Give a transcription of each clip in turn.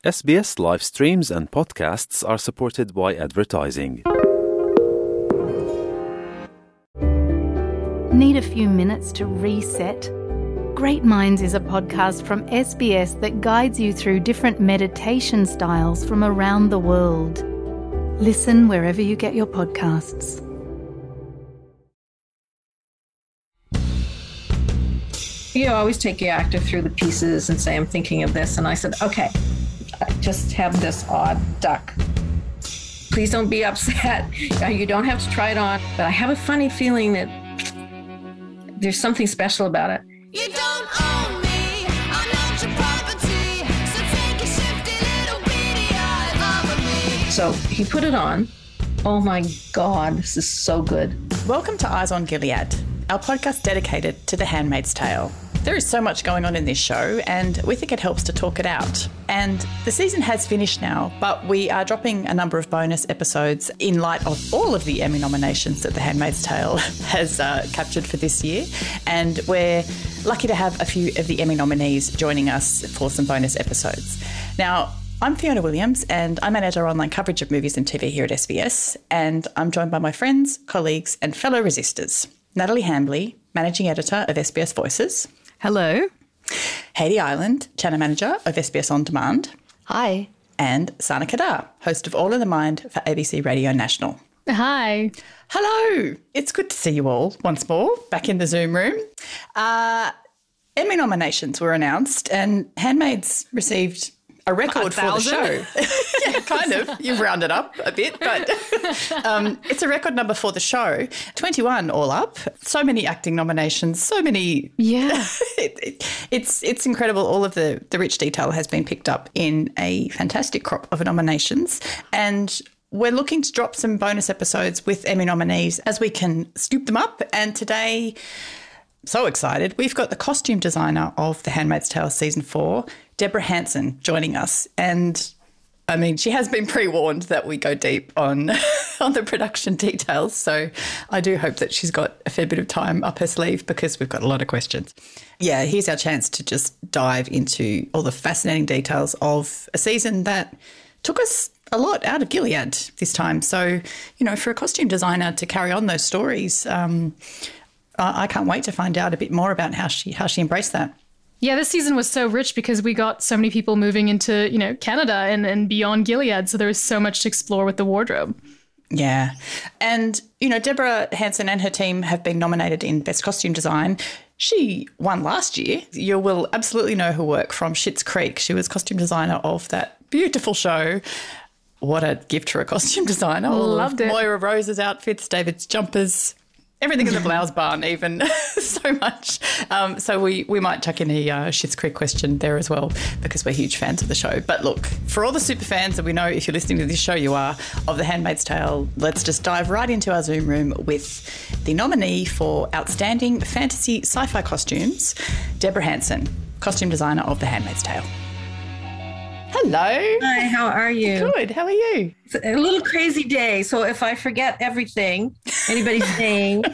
SBS live streams and podcasts are supported by advertising. Need a few minutes to reset? Great Minds is a podcast from SBS that guides you through different meditation styles from around the world. Listen wherever you get your podcasts. You always take your actor through the pieces and say, I'm thinking of this. And I said, okay, I just have this odd duck. Please don't be upset. You don't have to try it on. But I have a funny feeling that there's something special about it. You don't own me, I'm not your property. So take a shifty little beady eyes over me. So he put it on. Oh my God, this is so good. Welcome to Eyes on Gilead, our podcast dedicated to The Handmaid's Tale. There is so much going on in this show, and we think it helps to talk it out. And the season has finished now, but we are dropping a number of bonus episodes in light of all of the Emmy nominations that The Handmaid's Tale has captured for this year. And we're lucky to have a few of the Emmy nominees joining us for some bonus episodes. Now, I'm Fiona Williams, and I manage our online coverage of movies and TV here at SBS. And I'm joined by my friends, colleagues, and fellow resistors. Natalie Hambley, Managing Editor of SBS Voices. Hello. Hayley Island, Channel Manager of SBS On Demand. Hi. And Sana Kadar, host of All in the Mind for ABC Radio National. Hi. Hello. It's good to see you all once more back in the Zoom room. Emmy nominations were announced and Handmaids received a record for the show. Yeah, kind of. You've rounded up a bit, but it's a record number for the show. 21 all up. So many acting nominations, so many. Yeah. It's incredible. All of the rich detail has been picked up in a fantastic crop of nominations. And we're looking to drop some bonus episodes with Emmy nominees as we can scoop them up. And today, so excited, we've got the costume designer of The Handmaid's Tale Season 4, Deborah Hanson, joining us. And I mean, she has been pre-warned that we go deep on the production details. So I do hope that she's got a fair bit of time up her sleeve because we've got a lot of questions. Yeah, here's our chance to just dive into all the fascinating details of a season that took us a lot out of Gilead this time. So, you know, for a costume designer to carry on those stories, I can't wait to find out a bit more about how she embraced that. Yeah, this season was so rich because we got so many people moving into, Canada and beyond Gilead. So there was so much to explore with the wardrobe. Yeah. And, Deborah Hanson and her team have been nominated in Best Costume Design. She won last year. You will absolutely know her work from Schitt's Creek. She was costume designer of that beautiful show. What a gift for a costume designer. Loved it. Moira Rose's outfits, David's jumpers, everything in the blouse barn even, so much. So we might chuck in a Schitt's Creek question there as well because we're huge fans of the show. But look, for all the super fans that we know, if you're listening to this show, you are, of The Handmaid's Tale, let's just dive right into our Zoom room with the nominee for Outstanding Fantasy Sci-Fi Costumes, Deborah Hanson, costume designer of The Handmaid's Tale. Hello. Hi, how are you? Good. How are you? It's a little crazy day. So if I forget everything anybody's saying,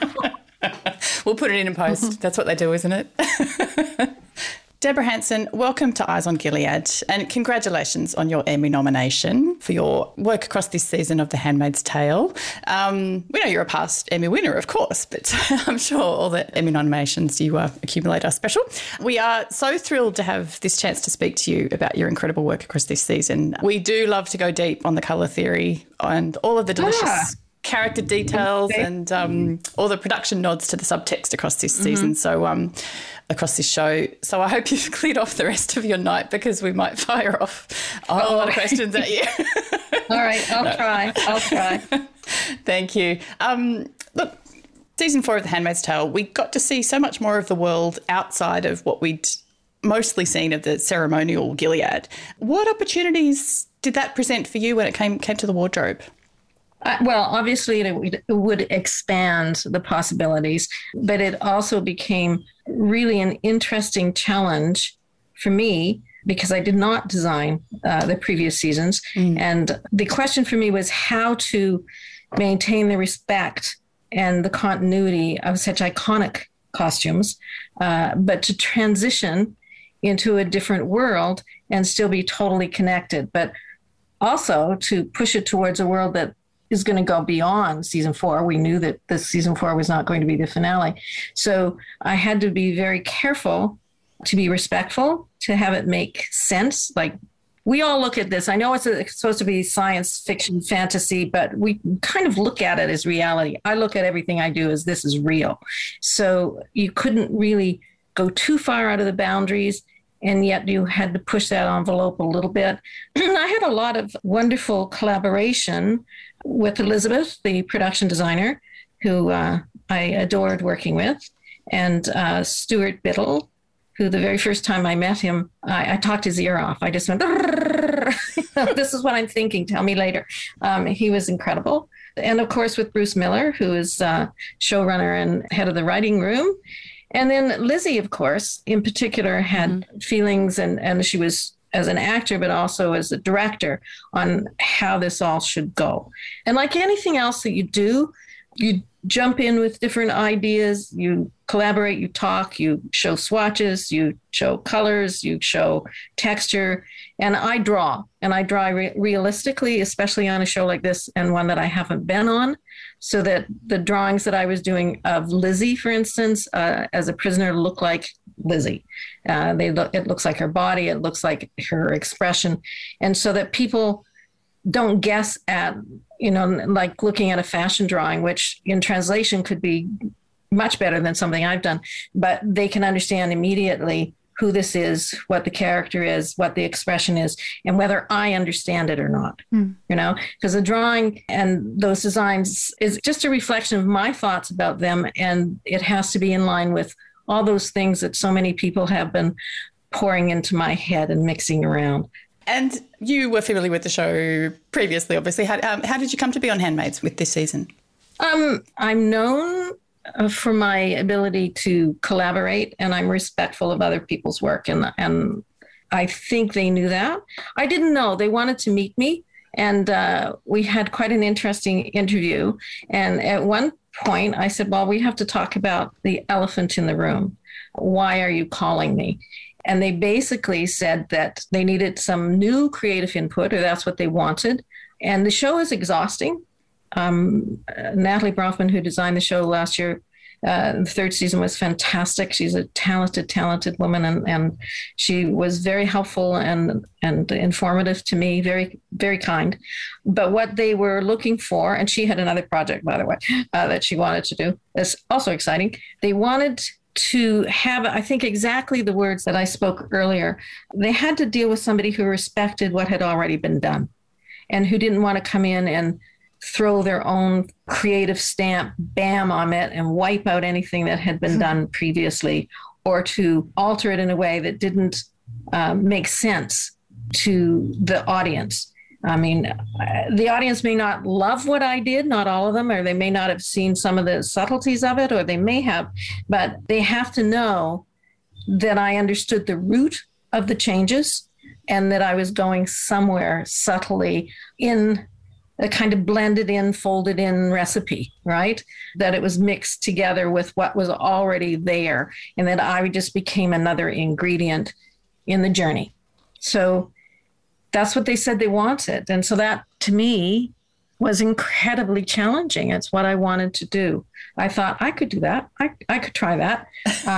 We'll put it in post. That's what they do, isn't it? Deborah Hanson, welcome to Eyes on Gilead and congratulations on your Emmy nomination for your work across this season of The Handmaid's Tale. We know you're a past Emmy winner, of course, but I'm sure all the Emmy nominations you accumulate are special. We are so thrilled to have this chance to speak to you about your incredible work across this season. We do love to go deep on the colour theory and all of the delicious character details and all the production nods to the subtext across this season. So across this show. So I hope you've cleared off the rest of your night because we might fire off a lot of questions at you. All right, I'll try. Thank you. Look, Season 4 of The Handmaid's Tale, we got to see so much more of the world outside of what we'd mostly seen of the ceremonial Gilead. What opportunities did that present for you when it came to the wardrobe? Well, obviously it would expand the possibilities, but it also became really an interesting challenge for me because I did not design the previous seasons. And the question for me was how to maintain the respect and the continuity of such iconic costumes, but to transition into a different world and still be totally connected, but also to push it towards a world that is going to go beyond season 4. We knew that this season 4 was not going to be the finale. So I had to be very careful to be respectful, to have it make sense. Like, we all look at this. I know it's supposed to be science fiction, fantasy, but we kind of look at it as reality. I look at everything I do as this is real. So you couldn't really go too far out of the boundaries, and yet you had to push that envelope a little bit. I had a lot of wonderful collaboration with Elizabeth, the production designer, who I adored working with, and Stuart Biddle, who the very first time I met him, I talked his ear off. I just went, this is what I'm thinking, tell me later. He was incredible. And of course, with Bruce Miller, who is showrunner and head of the writing room. And then Lizzie, of course, in particular, had feelings, and she was as an actor, but also as a director, on how this all should go. And like anything else that you do, you jump in with different ideas, you collaborate, you talk, you show swatches, you show colors, you show texture. And I draw realistically, especially on a show like this and one that I haven't been on, so that the drawings that I was doing of Lizzie, for instance, as a prisoner, look like Lizzie. It looks like her body, it looks like her expression. And so that people don't guess at, like looking at a fashion drawing, which in translation could be much better than something I've done, but they can understand immediately who this is, what the character is, what the expression is, and whether I understand it or not, because the drawing and those designs is just a reflection of my thoughts about them. And it has to be in line with all those things that so many people have been pouring into my head and mixing around. And you were familiar with the show previously, obviously. How did you come to be on Handmaids with this season? I'm known for my ability to collaborate, and I'm respectful of other people's work. And I think they knew that. I didn't know. They wanted to meet me, and we had quite an interesting interview. And at one point, I said, well, we have to talk about the elephant in the room. Why are you calling me? And they basically said that they needed some new creative input, or that's what they wanted. And the show is exhausting. Natalie Brofman, who designed the show last year, the third season was fantastic. She's a talented woman, and she was very helpful and informative to me, very, very kind. But what they were looking for, and she had another project, by the way, that she wanted to do, that's also exciting. They wanted to have, I think, exactly the words that I spoke earlier. They had to deal with somebody who respected what had already been done and who didn't want to come in and throw their own creative stamp, bam, on it and wipe out anything that had been done previously, or to alter it in a way that didn't make sense to the audience. I mean, the audience may not love what I did, not all of them, or they may not have seen some of the subtleties of it, or they may have, but they have to know that I understood the root of the changes and that I was going somewhere subtly in a kind of blended in, folded in recipe, right? That it was mixed together with what was already there, and that I just became another ingredient in the journey. So that's what they said they wanted. And so that, to me, was incredibly challenging. It's what I wanted to do. I thought I could do that. I could try that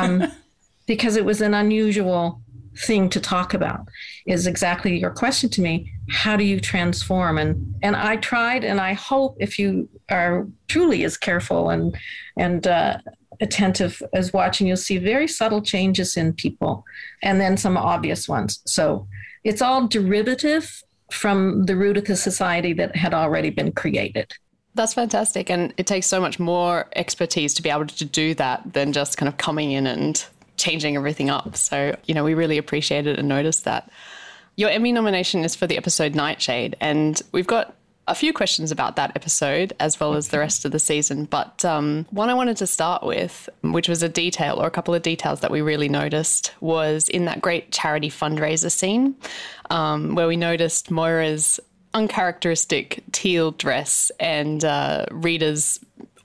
because it was an unusual thing to talk about, is exactly your question to me. How do you transform? And I tried, and I hope if you are truly as careful and attentive as watching, you'll see very subtle changes in people and then some obvious ones. So it's all derivative from the root of the society that had already been created. That's fantastic. And it takes so much more expertise to be able to do that than just kind of coming in and changing everything up. So, we really appreciate it and noticed that. Your Emmy nomination is for the episode Nightshade, and we've got a few questions about that episode as well as the rest of the season. But one I wanted to start with, which was a detail or a couple of details that we really noticed, was in that great charity fundraiser scene where we noticed Moira's uncharacteristic teal dress and Rita's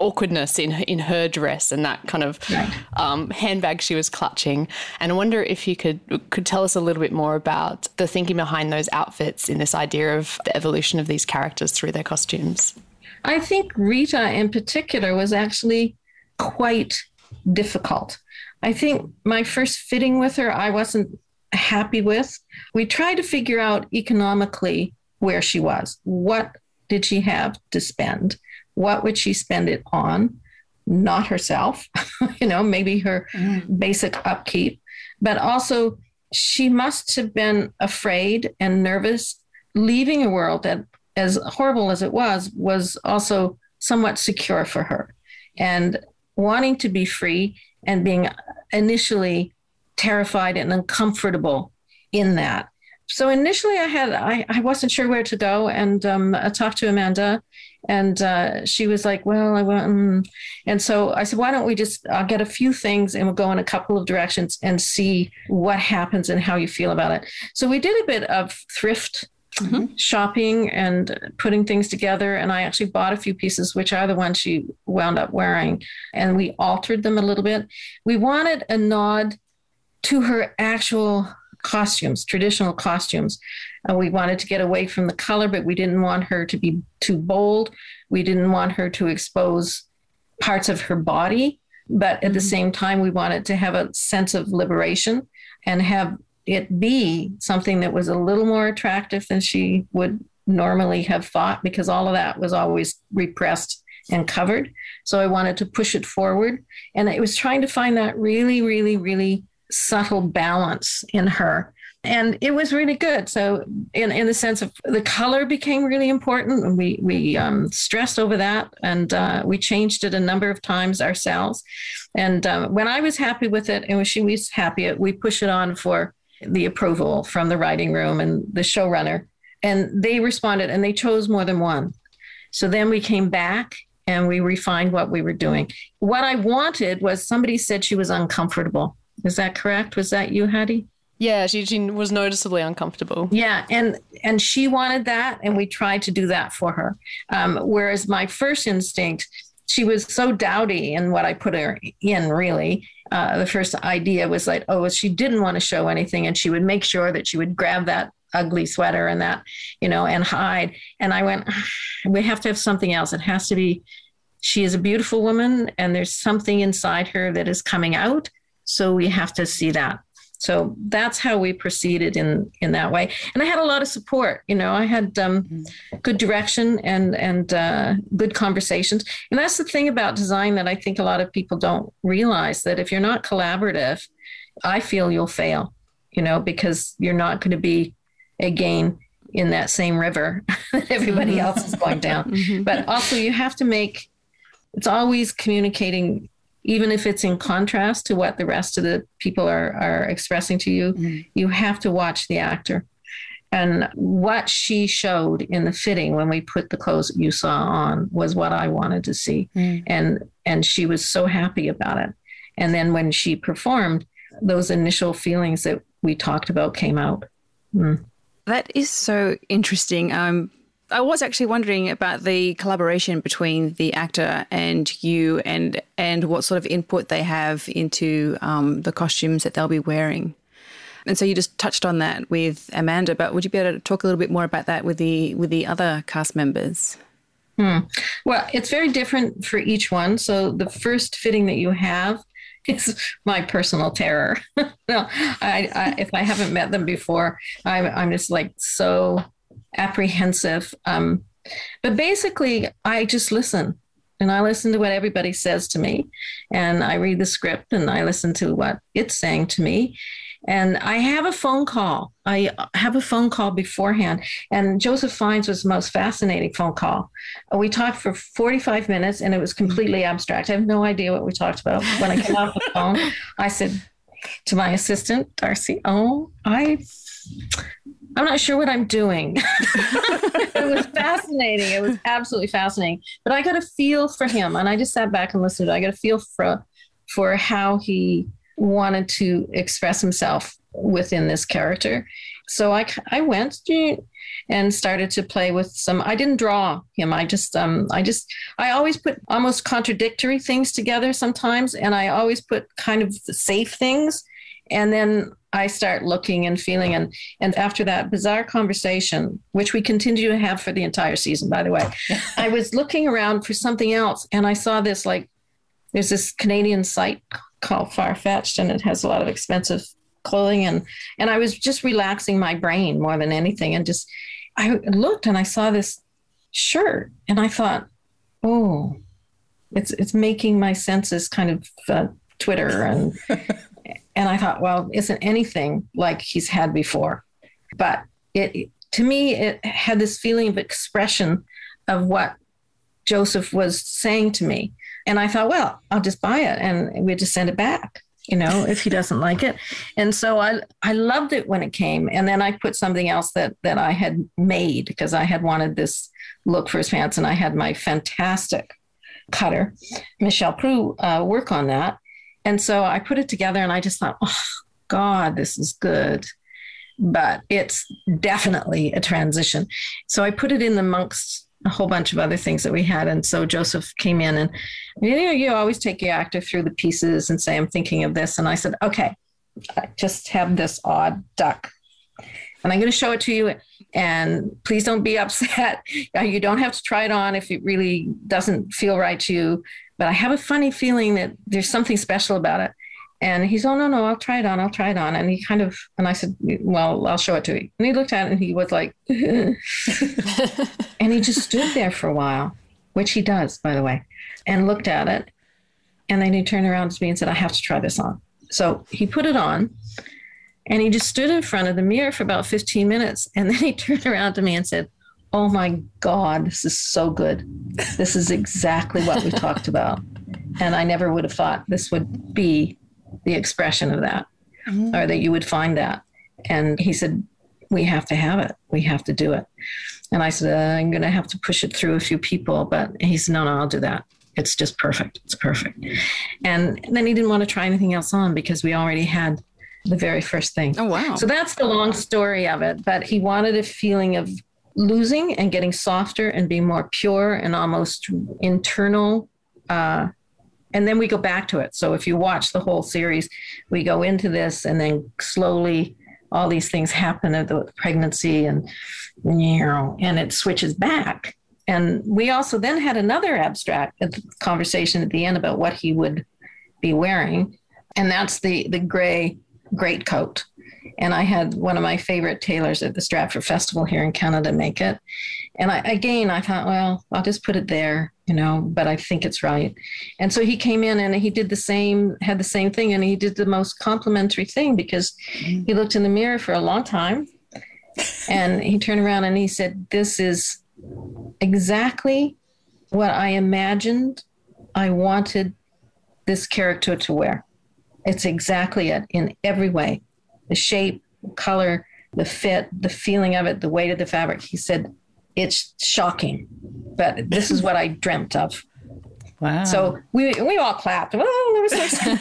awkwardness in her dress and that kind of handbag she was clutching. And I wonder if you could tell us a little bit more about the thinking behind those outfits in this idea of the evolution of these characters through their costumes. I think Rita in particular was actually quite difficult. I think my first fitting with her, I wasn't happy with. We tried to figure out economically where she was. What did she have to spend? What would she spend it on? Not herself, maybe her basic upkeep, but also she must have been afraid and nervous leaving a world that, as horrible as it was also somewhat secure for her, and wanting to be free and being initially terrified and uncomfortable in that. So initially I wasn't sure where to go, and I talked to Amanda, and she was like, well, I went, and so I said, why don't we I'll get a few things and we'll go in a couple of directions and see what happens and how you feel about it. So we did a bit of thrift shopping and putting things together. And I actually bought a few pieces, which are the ones she wound up wearing. And we altered them a little bit. We wanted a nod to her actual costumes, traditional costumes. We wanted to get away from the color, but we didn't want her to be too bold. We didn't want her to expose parts of her body. But at the same time, we wanted to have a sense of liberation and have it be something that was a little more attractive than she would normally have thought, because all of that was always repressed and covered. So I wanted to push it forward. And it was trying to find that really, really, really subtle balance in her. And it was really good. So in the sense of the color became really important. And we stressed over that, and we changed it a number of times ourselves. And when I was happy with it and when she was happy, we push it on for the approval from the writing room and the showrunner. And they responded and they chose more than one. So then we came back and we refined what we were doing. What I wanted was, somebody said she was uncomfortable. Is that correct? Was that you, Hattie? Yeah, she was noticeably uncomfortable. Yeah, and she wanted that, and we tried to do that for her. Whereas my first instinct, she was so dowdy in what I put her in, really. The first idea was like, she didn't want to show anything, and she would make sure that she would grab that ugly sweater and that, and hide. And I went, we have to have something else. It has to be, she is a beautiful woman, and there's something inside her that is coming out. So we have to see that. So that's how we proceeded in that way. And I had a lot of support. I had good direction and good conversations. And that's the thing about design that I think a lot of people don't realize, that if you're not collaborative, I feel you'll fail, because you're not going to be, again, in that same river that everybody else is going down. But also you have to it's always communicating, even if it's in contrast to what the rest of the people are expressing to you, you have to watch the actor. And what she showed in the fitting when we put the clothes you saw on was what I wanted to see. And she was so happy about it. And then when she performed, those initial feelings that we talked about came out. That is so interesting. I was actually wondering about the collaboration between the actor and you, and what sort of input they have into the costumes that they'll be wearing. And so you just touched on that with Amanda, but would you be able to talk a little bit more about that with the other cast members? Well, it's very different for each one. So the first fitting that you have is my personal terror. No, if I haven't met them before, I'm just like so apprehensive. But basically, I just listen. And I listen to what everybody says to me. And I read the script and I listen to what it's saying to me. And I have a phone call. I have a phone call beforehand. And Joseph Fiennes was the most fascinating phone call. We talked for 45 minutes and it was completely abstract. I have no idea what we talked about. When I came off the phone, I said to my assistant, Darcy, I'm not sure what I'm doing. It was fascinating. It was absolutely fascinating. But I got a feel for him. And I just sat back and listened. I got a feel for how he wanted to express himself within this character. So I went and started to play with some. I didn't draw him. I always put almost contradictory things together sometimes, and I always put kind of the safe things, and then I start looking and feeling. And after that bizarre conversation, which we continue to have for the entire season, by the way, I was looking around for something else, and I saw this, like, there's this Canadian site called Farfetched, and it has a lot of expensive clothing. And I was just relaxing my brain more than anything. And just, I looked and I saw this shirt, and I thought, oh, it's making my senses kind of twitter. And I thought, well, isn't anything like he's had before. But to me, it had this feeling of expression of what Joseph was saying to me. And I thought, well, I'll just buy it and we just send it back, if he doesn't like it. And so I loved it when it came. And then I put something else that I had made, because I had wanted this look for his pants, and I had my fantastic cutter, Michelle Prue, work on that. And so I put it together, and I just thought, oh, God, this is good. But it's definitely a transition. So I put it in amongst a whole bunch of other things that we had. And so Joseph came in, and you always take your actor through the pieces and say, I'm thinking of this. And I said, okay, I just have this odd duck, and I'm going to show it to you. And please don't be upset. You don't have to try it on if it really doesn't feel right to you. But I have a funny feeling that there's something special about it. And he's, oh, no, I'll try it on. And he kind of, and I said, well, I'll show it to you. And he looked at it, and he was like, and he just stood there for a while, which he does, by the way, and looked at it. And then he turned around to me and said, I have to try this on. So he put it on, and he just stood in front of the mirror for about 15 minutes. And then he turned around to me and said, oh my God, this is so good. This is exactly what we talked about. And I never would have thought this would be the expression of that, or that you would find that. And he said, we have to have it. We have to do it. And I said, I'm going to have to push it through a few people. But he said, no, I'll do that. It's just perfect. It's perfect. And then he didn't want to try anything else on, because we already had the very first thing. Oh, wow. So that's the long story of it. But he wanted a feeling of losing and getting softer and being more pure and almost internal. And then we go back to it. So if you watch the whole series, we go into this, and then slowly all these things happen at the pregnancy, and it switches back. And we also then had another abstract conversation at the end about what he would be wearing. And that's the gray greatcoat. And I had one of my favorite tailors at the Stratford Festival here in Canada make it. And I thought, well, I'll just put it there, but I think it's right. And so he came in, and he did had the same thing. And he did the most complimentary thing, because he looked in the mirror for a long time, and he turned around and he said, this is exactly what I imagined I wanted this character to wear. It's exactly it in every way. The shape, the color, the fit, the feeling of it, the weight of the fabric. He said, it's shocking, but this is what I dreamt of. Wow. So we all clapped. Oh, that was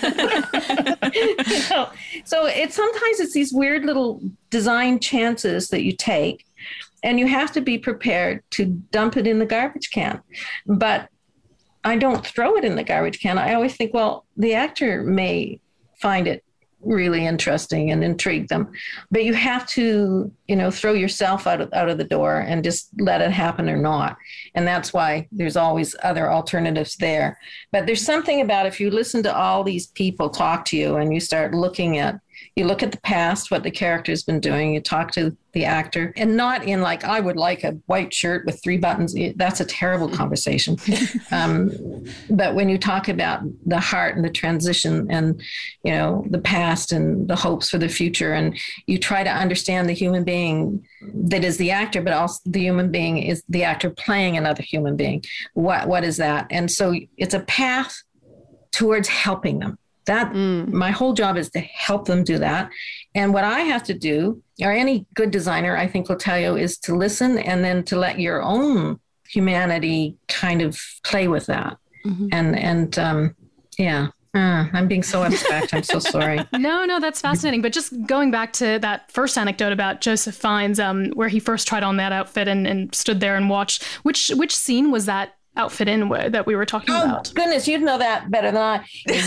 so So sometimes it's these weird little design chances that you take, and you have to be prepared to dump it in the garbage can. But I don't throw it in the garbage can. I always think, well, the actor may find it really interesting and intrigue them, but you have to, throw yourself out of the door and just let it happen or not. And that's why there's always other alternatives there. But there's something about, if you listen to all these people talk to you, and you start you look at the past, what the character's been doing, you talk to the actor, and not in like, I would like a white shirt with 3 buttons. That's a terrible conversation. But when you talk about the heart and the transition, and, the past and the hopes for the future, and you try to understand the human being that is the actor, but also the human being is the actor playing another human being. What is that? And so it's a path towards helping them. My whole job is to help them do that. And what I have to do, or any good designer, I think will tell you, is to listen, and then to let your own humanity kind of play with that. And I'm being so abstract. I'm so sorry. No, that's fascinating. But just going back to that first anecdote about Joseph Fiennes, where he first tried on that outfit and stood there and watched, which scene was that outfit in that we were talking about? Goodness, you'd know that better than I.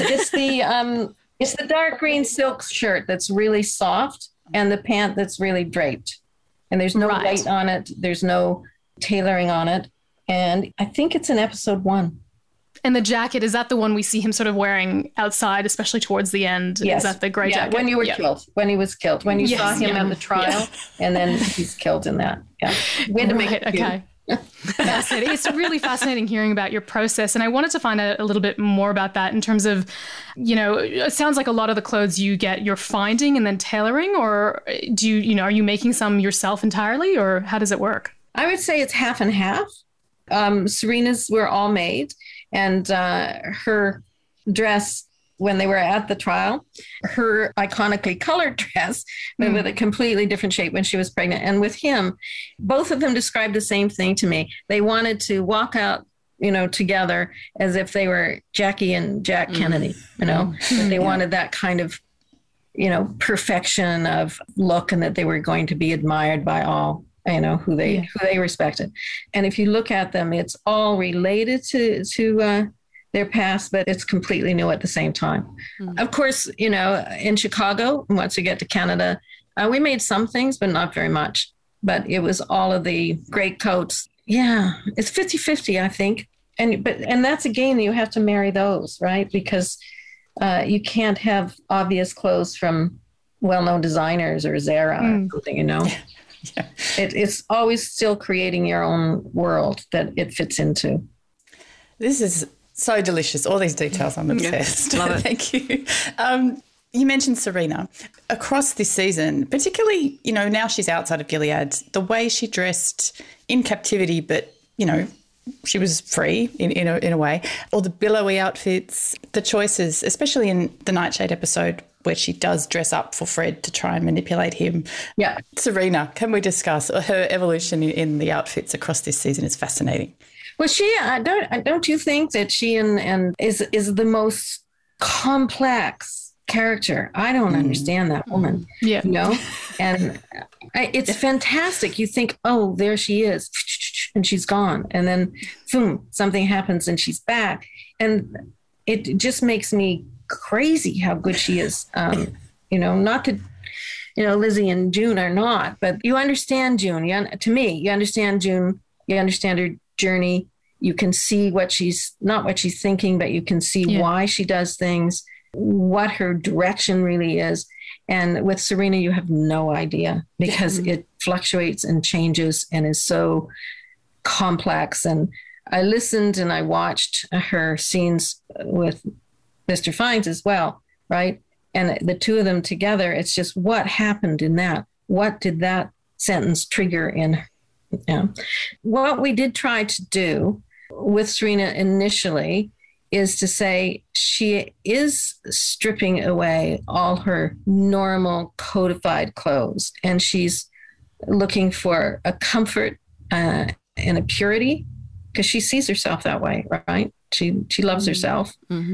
It's the dark green silk shirt that's really soft and the pant that's really draped. And there's no weight on it. There's no tailoring on it. And I think it's in episode 1. And the jacket, is that the one we see him sort of wearing outside, especially towards the end? Yes. Is that the grey jacket? When you were killed. When he was killed. When you saw him at the trial, and then he's killed in that. Yeah. We had to make it cute. Okay. Fascinating. It's really fascinating hearing about your process. And I wanted to find out a little bit more about that in terms of, it sounds like a lot of the clothes you get, you're finding and then tailoring, or do you, are you making some yourself entirely, or how does it work? I would say it's half and half. Serena's were all made, and her dress, when they were at the trial, her iconically colored dress, but with a completely different shape when she was pregnant. And with him, both of them described the same thing to me. They wanted to walk out, together as if they were Jackie and Jack Kennedy, that they wanted that kind of, perfection of look, and that they were going to be admired by all, who they respected. And if you look at them, it's all related to their past, but it's completely new at the same time. Of course, in Chicago, once we get to Canada, we made some things, but not very much. But it was all of the great coats. Yeah, it's 50-50, I think. And that's, again, you have to marry those, right? Because you can't have obvious clothes from well-known designers or Zara or something, Yeah. It's always still creating your own world that it fits into. This is so delicious. All these details, I'm obsessed. Love it. Thank you. You mentioned Serena. Across this season, particularly, now she's outside of Gilead, the way she dressed in captivity, but, she was free in a way. All the billowy outfits, the choices, especially in the Nightshade episode where she does dress up for Fred to try and manipulate him. Yeah. Serena, can we discuss her evolution in the outfits across this season? Is fascinating. Well, don't you think that she and is the most complex character? I don't understand that woman. Yeah. And it's fantastic. You think, oh, there she is, and she's gone. And then, boom, something happens and she's back. And it just makes me crazy how good she is. Not that, Lizzie and June are not, but you understand June. To me, you understand June. You understand her journey. You can see not what she's thinking, but you can see why she does things, what her direction really is. And with Serena, you have no idea because it fluctuates and changes and is so complex. And I listened and I watched her scenes with Mr. Fiennes as well, right? And the two of them together, it's just what happened in that? What did that sentence trigger in her? Yeah. What we did try to do with Serena initially is to say she is stripping away all her normal codified clothes, and she's looking for a comfort and a purity because she sees herself that way, right? She loves herself.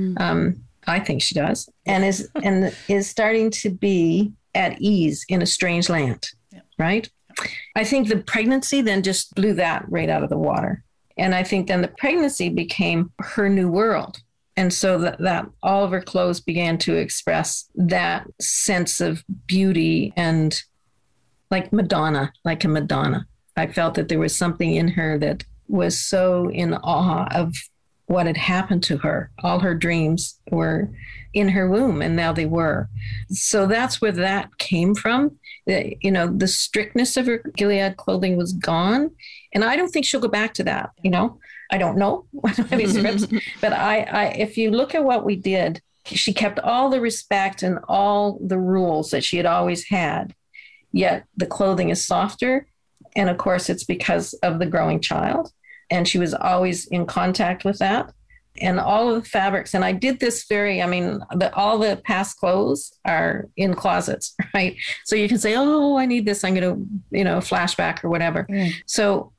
I think she does, and is starting to be at ease in a strange land, right? I think the pregnancy then just blew that right out of the water. And I think then the pregnancy became her new world. And so that all of her clothes began to express that sense of beauty and like a Madonna. I felt that there was something in her that was so in awe of what had happened to her. All her dreams were in her womb, and now they were. So that's where that came from. The strictness of her Gilead clothing was gone. And I don't think she'll go back to that. I don't know. I don't have any scripts. But if you look at what we did, she kept all the respect and all the rules that she had always had. Yet the clothing is softer. And of course, it's because of the growing child. And she was always in contact with that. And all of the fabrics, and I did this all the past clothes are in closets, right? So you can say, oh, I need this. I'm going to, flashback or whatever. So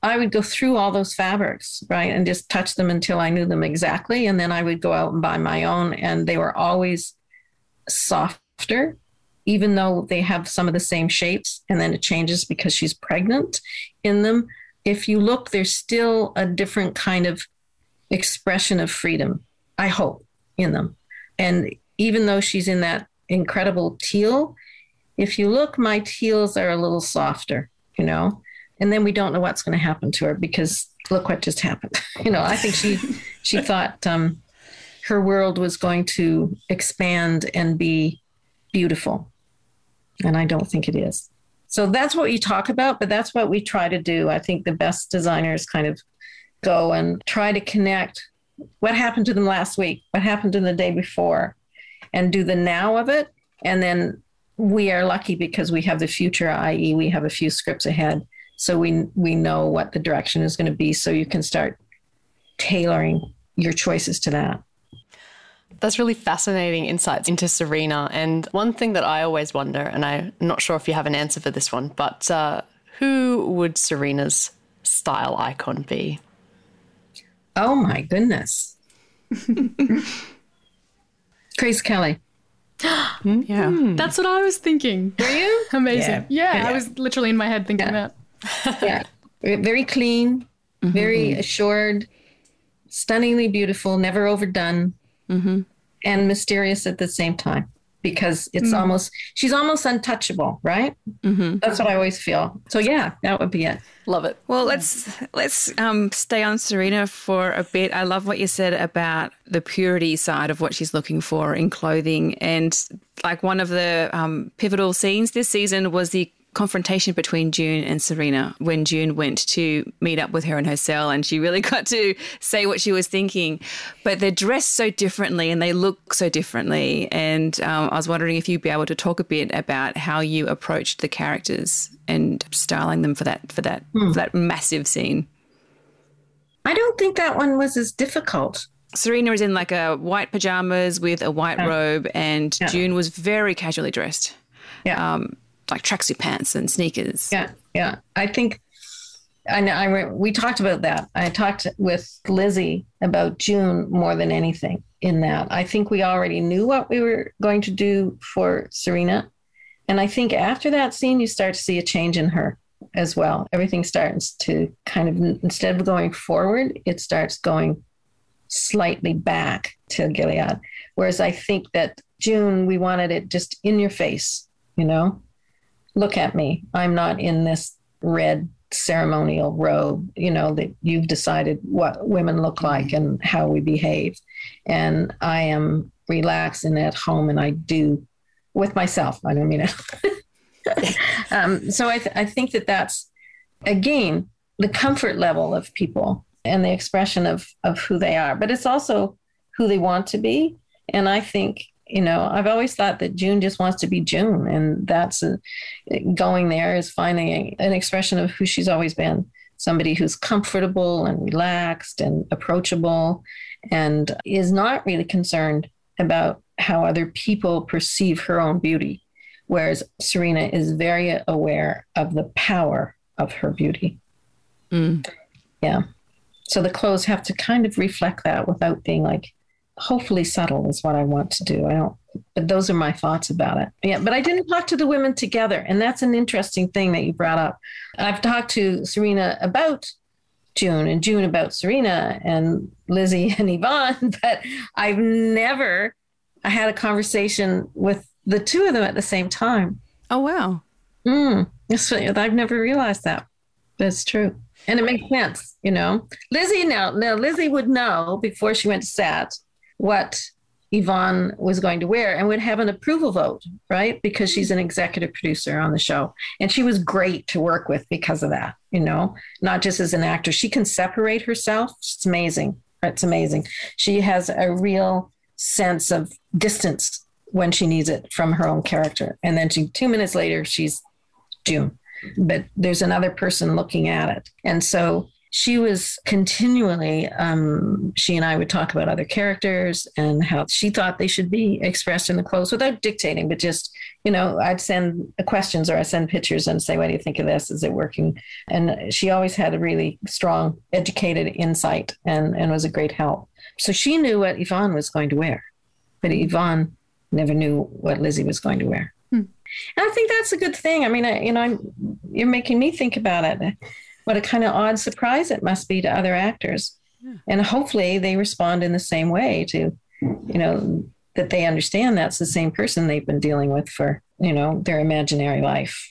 I would go through all those fabrics, right, and just touch them until I knew them exactly. And then I would go out and buy my own, and they were always softer, even though they have some of the same shapes. And then it changes because she's pregnant in them. If you look, there's still a different kind of expression of freedom, I hope, in them. And even though she's in that incredible teal, if you look, my teals are a little softer, you know, and then we don't know what's going to happen to her because look what just happened. You know, I think she thought her world was going to expand and be beautiful. And I don't think it is. So that's what you talk about, but that's what we try to do. I think the best designers kind of go and try to connect what happened to them last week, what happened to them the day before, and do the now of it. And then we are lucky because we have the future, i.e. we have a few scripts ahead. So we know what the direction is going to be. So you can start tailoring your choices to that. That's really fascinating insights into Serena. And one thing that I always wonder, and I'm not sure if you have an answer for this one, but who would Serena's style icon be? Oh, my goodness. Grace Kelly. Yeah. That's what I was thinking. Were you? Amazing. Yeah, Yeah. I was literally in my head thinking that. Yeah. Very clean, very assured, stunningly beautiful, never overdone, and mysterious at the same time. Because it's she's almost untouchable, right? That's what I always feel. So yeah, that would be it. Love it. Well, let's stay on Serena for a bit. I love what you said about the purity side of what she's looking for in clothing. And like one of the pivotal scenes this season was the confrontation between June and Serena when June went to meet up with her in her cell, and she really got to say what she was thinking. But they're dressed so differently and they look so differently. And I was wondering if you'd be able to talk a bit about how you approached the characters and styling them for that massive scene. I don't think that one was as difficult. Serena is in like a white pajamas with a white robe, and June was very casually dressed. Yeah. Like tracksuit pants and sneakers. Yeah. I think, we talked about that. I talked with Lizzie about June more than anything in that. I think we already knew what we were going to do for Serena. And I think after that scene, you start to see a change in her as well. Everything starts to kind of, instead of going forward, it starts going slightly back to Gilead. Whereas I think that June, we wanted it just in your face, you know? Look at me. I'm not in this red ceremonial robe, you know, that you've decided what women look like and how we behave. And I am relaxed and at home, and I do with myself. I don't mean it. So I think that that's, again, the comfort level of people and the expression of who they are. But it's also who they want to be. And I think, you know, I've always thought that June just wants to be June, and that's going there is finding an expression of who she's always been, somebody who's comfortable and relaxed and approachable and is not really concerned about how other people perceive her own beauty, whereas Serena is very aware of the power of her beauty. Yeah. So the clothes have to kind of reflect that without being like, hopefully subtle is what I want to do. But those are my thoughts about it. Yeah, but I didn't talk to the women together. And that's an interesting thing that you brought up. I've talked to Serena about June and June about Serena and Lizzie and Yvonne, but I had a conversation with the two of them at the same time. Oh, wow. I've never realized that. That's true. And it makes sense, you know. Now Lizzie would know before she went to SAT what Yvonne was going to wear and would have an approval vote, right? Because she's an executive producer on the show. And she was great to work with because of that, you know, not just as an actor. She can separate herself. It's amazing. It's amazing. She has a real sense of distance when she needs it from her own character. And then 2 minutes later, she's June. But there's another person looking at it. And so she was continually, she and I would talk about other characters and how she thought they should be expressed in the clothes without dictating, but just, I'd send questions or I send pictures and say, what do you think of this? Is it working? And she always had a really strong, educated insight and was a great help. So she knew what Yvonne was going to wear, but Yvonne never knew what Lizzie was going to wear. And I think that's a good thing. I mean, you're making me think about it. What a kind of odd surprise it must be to other actors. Yeah. And hopefully they respond in the same way to, that they understand that's the same person they've been dealing with for, their imaginary life.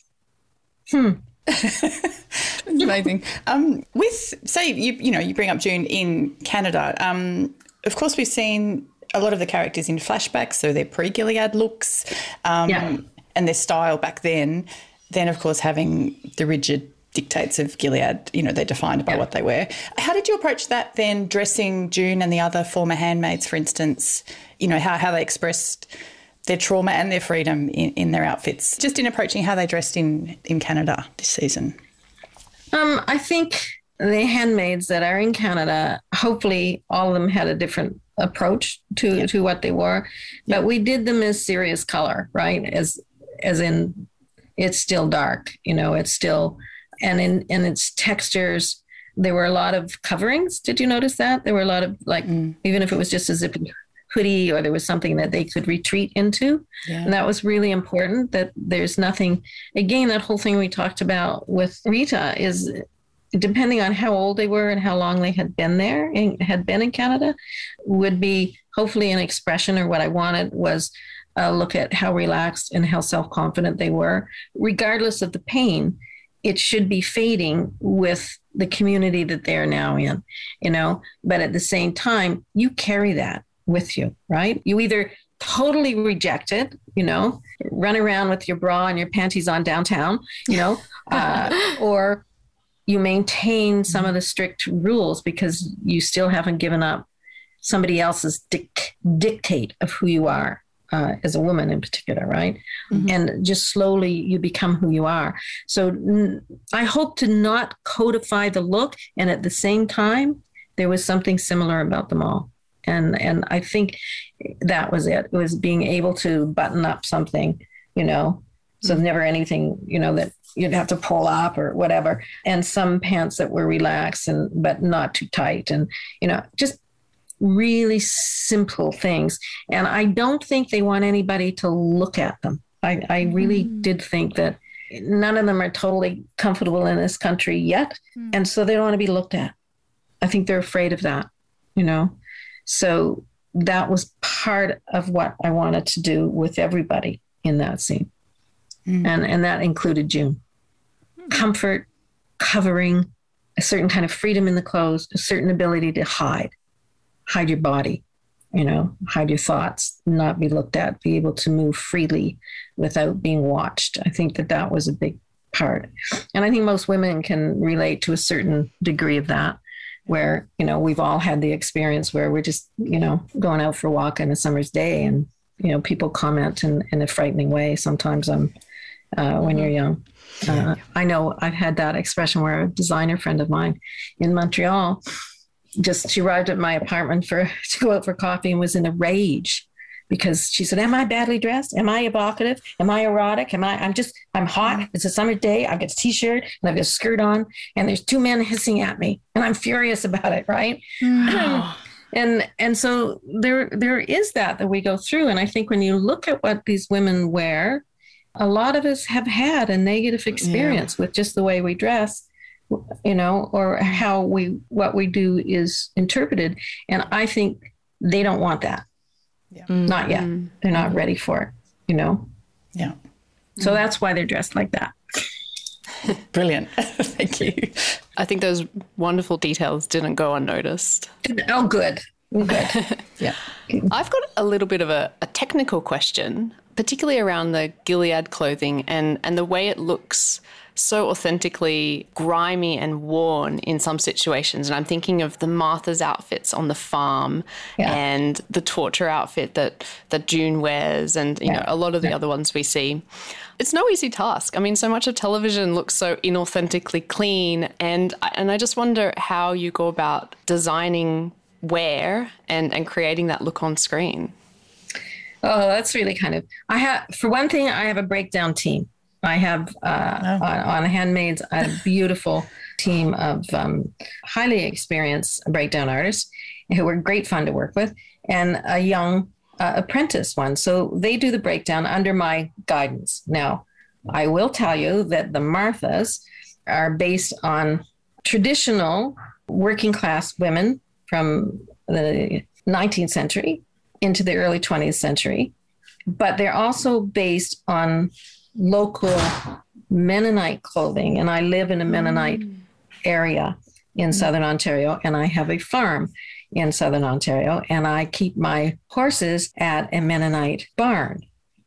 That's amazing. You bring up June in Canada. Of course, we've seen a lot of the characters in flashbacks, so their pre-Gilead looks and their style back then. Then, of course, having the rigid dictates of Gilead, they're defined by what they wear. How did you approach that then, dressing June and the other former handmaids, for instance, how they expressed their trauma and their freedom in their outfits, just in approaching how they dressed in Canada this season? I think the handmaids that are in Canada, hopefully all of them had a different approach to what they wore, but we did them as serious color, right? As in, it's still dark, it's still... And in its textures, there were a lot of coverings. Did you notice that? There were a lot of, even if it was just a zippy hoodie or there was something that they could retreat into. Yeah. And that was really important, that there's nothing, again, that whole thing we talked about with Rita is depending on how old they were and how long they had been there and had been in Canada would be hopefully an expression, or what I wanted was a look at how relaxed and how self-confident they were, regardless of the pain. It should be fading with the community that they're now in, but at the same time, you carry that with you, right? You either totally reject it, run around with your bra and your panties on downtown, or you maintain some of the strict rules because you still haven't given up somebody else's dictate of who you are. As a woman in particular, right? Mm-hmm. And just slowly you become who you are. So I hope to not codify the look, and at the same time, there was something similar about them all. And I think that was it. It was being able to button up something, so never anything, that you'd have to pull up or whatever. And some pants that were relaxed but not too tight, and just really simple things. And I don't think they want anybody to look at them. I really did think that none of them are totally comfortable in this country yet. And so they don't want to be looked at. I think they're afraid of that, So that was part of what I wanted to do with everybody in that scene. And that included June. Comfort, covering, a certain kind of freedom in the clothes, a certain ability to hide your body, hide your thoughts, not be looked at, be able to move freely without being watched. I think that was a big part. And I think most women can relate to a certain degree of that, where, we've all had the experience where we're just, going out for a walk on a summer's day and, people comment in a frightening way sometimes when you're young. I know I've had that expression where a designer friend of mine in Montreal, she arrived at my apartment to go out for coffee and was in a rage because she said, am I badly dressed? Am I evocative? Am I erotic? I'm hot. It's a summer day. I've got a t-shirt and I've got a skirt on and there's two men hissing at me and I'm furious about it. Right. And so there is that we go through. And I think when you look at what these women wear, a lot of us have had a negative experience with just the way we dress, or how what we do is interpreted. And I think they don't want that. Yeah. Not yet. They're not ready for it, Yeah. So that's why they're dressed like that. Brilliant. Thank you. I think those wonderful details didn't go unnoticed. Oh, good. Good. Yeah. I've got a little bit of a technical question, particularly around the Gilead clothing and the way it looks so authentically grimy and worn in some situations. And I'm thinking of the Martha's outfits on the farm and the torture outfit that June wears and, you know, a lot of the other ones we see. It's no easy task. I mean, so much of television looks so inauthentically clean. And I just wonder how you go about designing wear and creating that look on screen. Oh, that's really for one thing, I have a breakdown team. I have on Handmaids a beautiful team of highly experienced breakdown artists who were great fun to work with, and a young apprentice one. So they do the breakdown under my guidance. Now, I will tell you that the Marthas are based on traditional working class women from the 19th century into the early 20th century, but they're also based on local Mennonite clothing. And I live in a Mennonite area in Southern Ontario, and I have a farm in Southern Ontario, and I keep my horses at a Mennonite barn.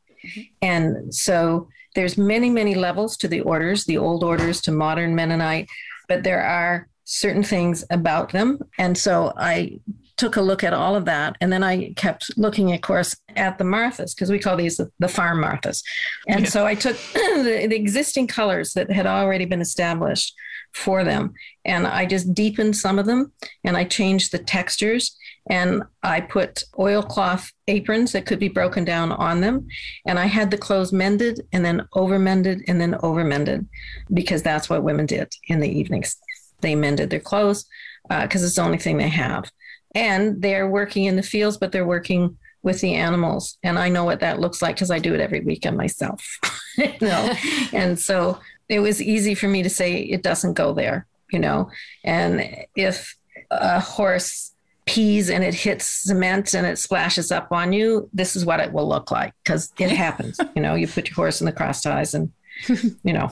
And so there's many, many levels to the orders, the old orders to modern Mennonite, but there are certain things about them. And so I took a look at all of that. And then I kept looking, of course, at the Marthas, because we call these the farm Marthas. And so I took the existing colors that had already been established for them, and I just deepened some of them, and I changed the textures, and I put oilcloth aprons that could be broken down on them. And I had the clothes mended and then over mended and then over mended, because that's what women did in the evenings. They mended their clothes because it's the only thing they have. And they're working in the fields, but they're working with the animals. And I know what that looks like because I do it every weekend myself. You know? And so it was easy for me to say it doesn't go there, you know. And if a horse pees and it hits cement and it splashes up on you, this is what it will look like, because it happens. You know, you put your horse in the cross ties and, you know,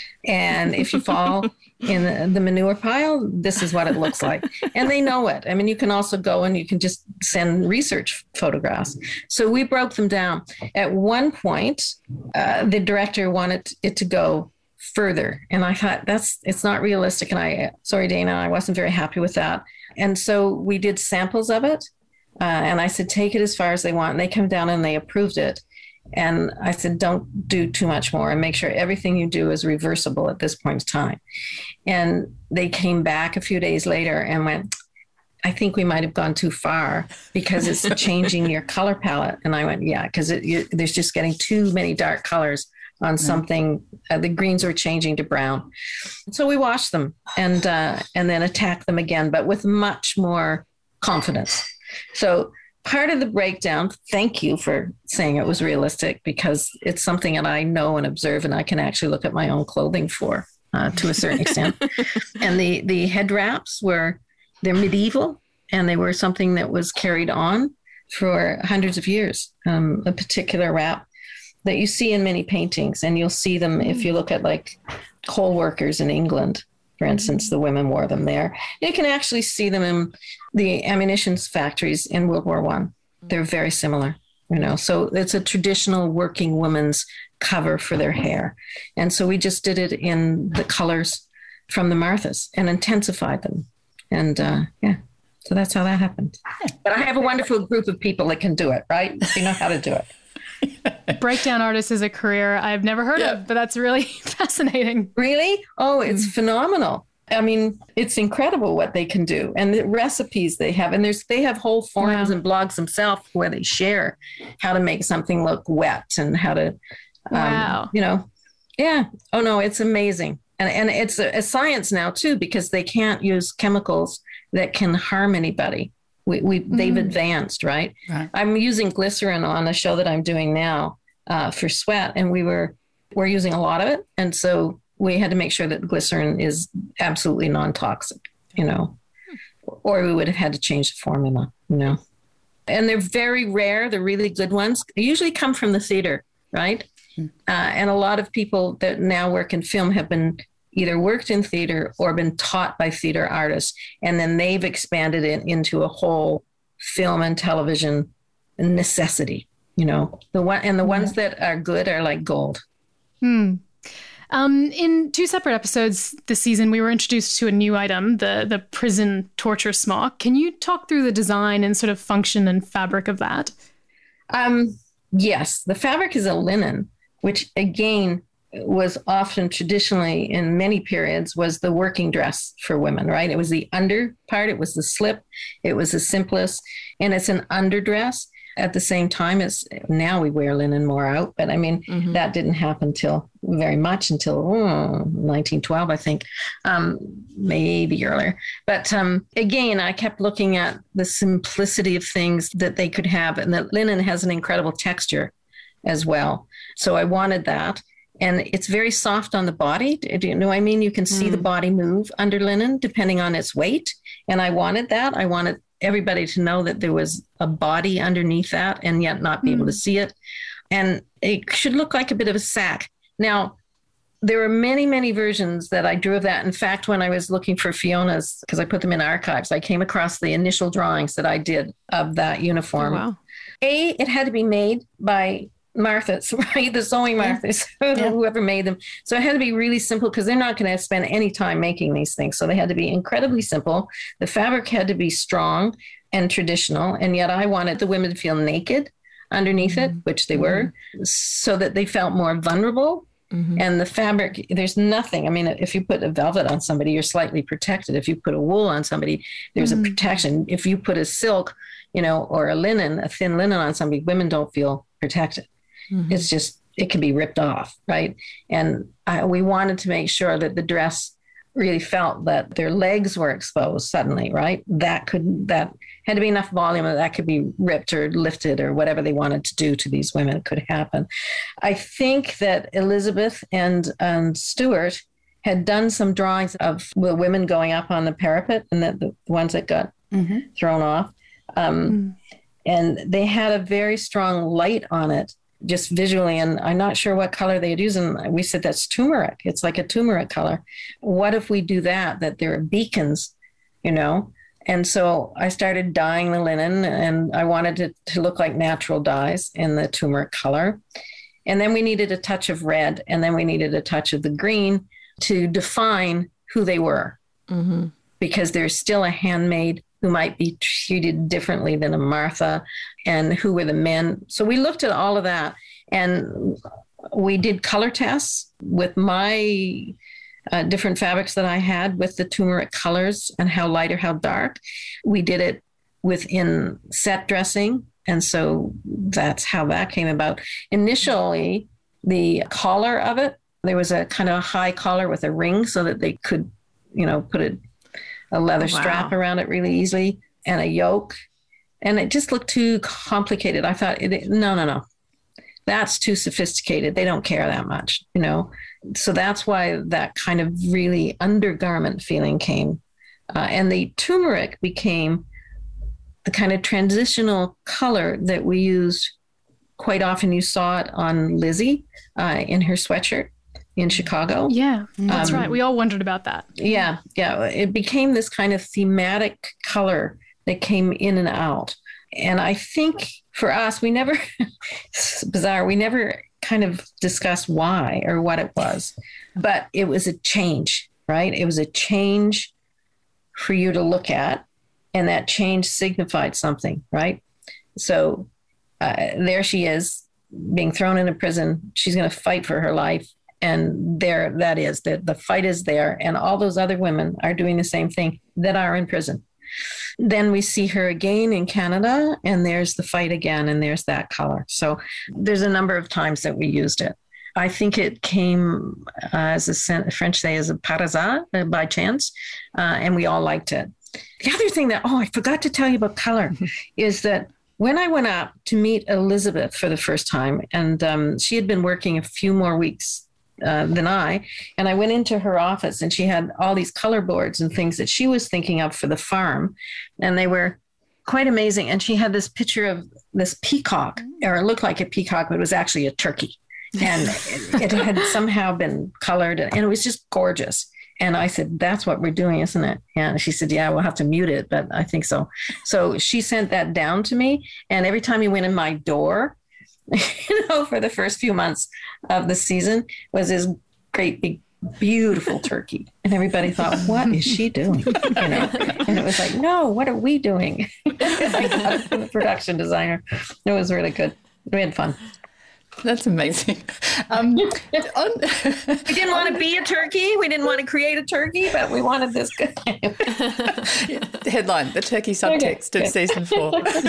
and if you fall in the manure pile, this is what it looks like. And they know it. I mean, you can also go and you can just send research photographs. So we broke them down. At one point, the director wanted it to go further. And I thought, it's not realistic. And sorry, Dana, I wasn't very happy with that. And so we did samples of it. And I said, take it as far as they want. And they come down and they approved it. And I said, don't do too much more and make sure everything you do is reversible at this point in time. And they came back a few days later and went, I think we might have gone too far because it's changing your color palette. And I went, yeah, because there's just getting too many dark colors on something. The greens were changing to brown. So we washed them and then attacked them again, but with much more confidence. So part of the breakdown, thank you for saying it was realistic, because it's something that I know and observe, and I can actually look at my own clothing for to a certain extent. And the head wraps they're medieval, and they were something that was carried on for hundreds of years. A particular wrap that you see in many paintings, and you'll see them if you look at like coal workers in England. For instance, the women wore them there. You can actually see them in the ammunition factories in World War I. They're very similar, you know. So it's a traditional working woman's cover for their hair. And so we just did it in the colors from the Marthas and intensified them. And so that's how that happened. But I have a wonderful group of people that can do it, right? They know how to do it. Breakdown artist is a career I've never heard of, but that's really fascinating. Really? Oh, it's phenomenal. I mean, it's incredible what they can do, and the recipes they have. And they have whole forums and blogs themselves where they share how to make something look wet and how to, you know, yeah. Oh no, it's amazing. And it's a science now too, because they can't use chemicals that can harm anybody. They've advanced, right? I'm using glycerin on a show that I'm doing now for sweat, and we're using a lot of it. And so we had to make sure that glycerin is absolutely non-toxic, you know, or we would have had to change the formula, you know. And they're very rare. The really good ones they usually come from the theater, right? And a lot of people that now work in film have been either worked in theater or been taught by theater artists, and then they've expanded it into a whole film and television necessity, the ones that are good are like gold. In 2 separate episodes this season, we were introduced to a new item, the prison torture smock. Can you talk through the design and sort of function and fabric of that? Yes, the fabric is a linen, which again was often traditionally in many periods was the working dress for women, right? It was the under part, it was the slip, it was the simplest, and it's an underdress. At the same time, now we wear linen more out, but I mean, that didn't happen until 1912, I think, maybe earlier. But again, I kept looking at the simplicity of things that they could have, and that linen has an incredible texture as well. So I wanted that. And it's very soft on the body. Do you know what I mean? You can see the body move under linen depending on its weight. And I wanted that. I wanted everybody to know that there was a body underneath that and yet not be able to see it. And it should look like a bit of a sack. Now, there were many, many versions that I drew of that. In fact, when I was looking for Fiona's, because I put them in archives, I came across the initial drawings that I did of that uniform. Oh, wow. It had to be made by Martha's, right? The sewing Martha's, whoever made them. So it had to be really simple because they're not going to spend any time making these things. So they had to be incredibly simple. The fabric had to be strong and traditional. And yet I wanted the women to feel naked underneath it, which they were, so that they felt more vulnerable. And the fabric, there's nothing. I mean, if you put a velvet on somebody, you're slightly protected. If you put a wool on somebody, there's a protection. If you put a silk, or a linen, a thin linen on somebody, women don't feel protected. It's just, it can be ripped off, right? And we wanted to make sure that the dress really felt that their legs were exposed suddenly, right? That had to be enough volume that could be ripped or lifted or whatever they wanted to do to these women could happen. I think that Elizabeth and Stuart had done some drawings of the women going up on the parapet and the ones that got thrown off. And they had a very strong light on it, just visually, and I'm not sure what color they'd use. And we said, that's turmeric. It's like a turmeric color. What if we do that there are beacons, And so I started dyeing the linen, and I wanted it to look like natural dyes in the turmeric color. And then we needed a touch of red, and then we needed a touch of the green to define who they were, because there's still a handmaid who might be treated differently than a Martha, and who were the men. So we looked at all of that, and we did color tests with my different fabrics that I had with the turmeric colors and how light or how dark. We did it within set dressing, and so that's how that came about. Initially, the collar of it, there was a kind of a high collar with a ring so that they could, put a leather strap around it really easily, and a yoke. And it just looked too complicated. I thought, no. That's too sophisticated. They don't care that much, So that's why that kind of really undergarment feeling came. And the turmeric became the kind of transitional color that we used quite often. You saw it on Lizzie in her sweatshirt in Chicago. Yeah, that's right. We all wondered about that. Yeah. It became this kind of thematic color that came in and out. And I think for us, we never, it's bizarre, we never kind of discussed why or what it was, but it was a change, right? It was a change for you to look at, and that change signified something, right? So there she is being thrown into prison. She's going to fight for her life. And there that is, the fight is there. And all those other women are doing the same thing that are in prison. Then we see her again in Canada, and there's the fight again, and there's that color. So there's a number of times that we used it. I think it came, as the French say, as a par hasard, by chance, and we all liked it. The other thing that, I forgot to tell you about color, is that when I went up to meet Elizabeth for the first time, and she had been working a few more weeks than I, and I went into her office, and she had all these color boards and things that she was thinking of for the farm, and they were quite amazing. And she had this picture of this peacock, or it looked like a peacock, but it was actually a turkey, and it had somehow been colored, and it was just gorgeous. And I said, that's what we're doing, isn't it? And she said, yeah, we'll have to mute it, but I think so. So she sent that down to me. And every time he went in my door, for the first few months of the season, was this great big beautiful turkey. And everybody thought, what is she doing? And it was like, no, what are we doing? I got it from the production designer. It was really good. We had fun. That's amazing. We didn't want to be a turkey. We didn't want to create a turkey, but we wanted this good. Headline, the turkey subtext of season 4.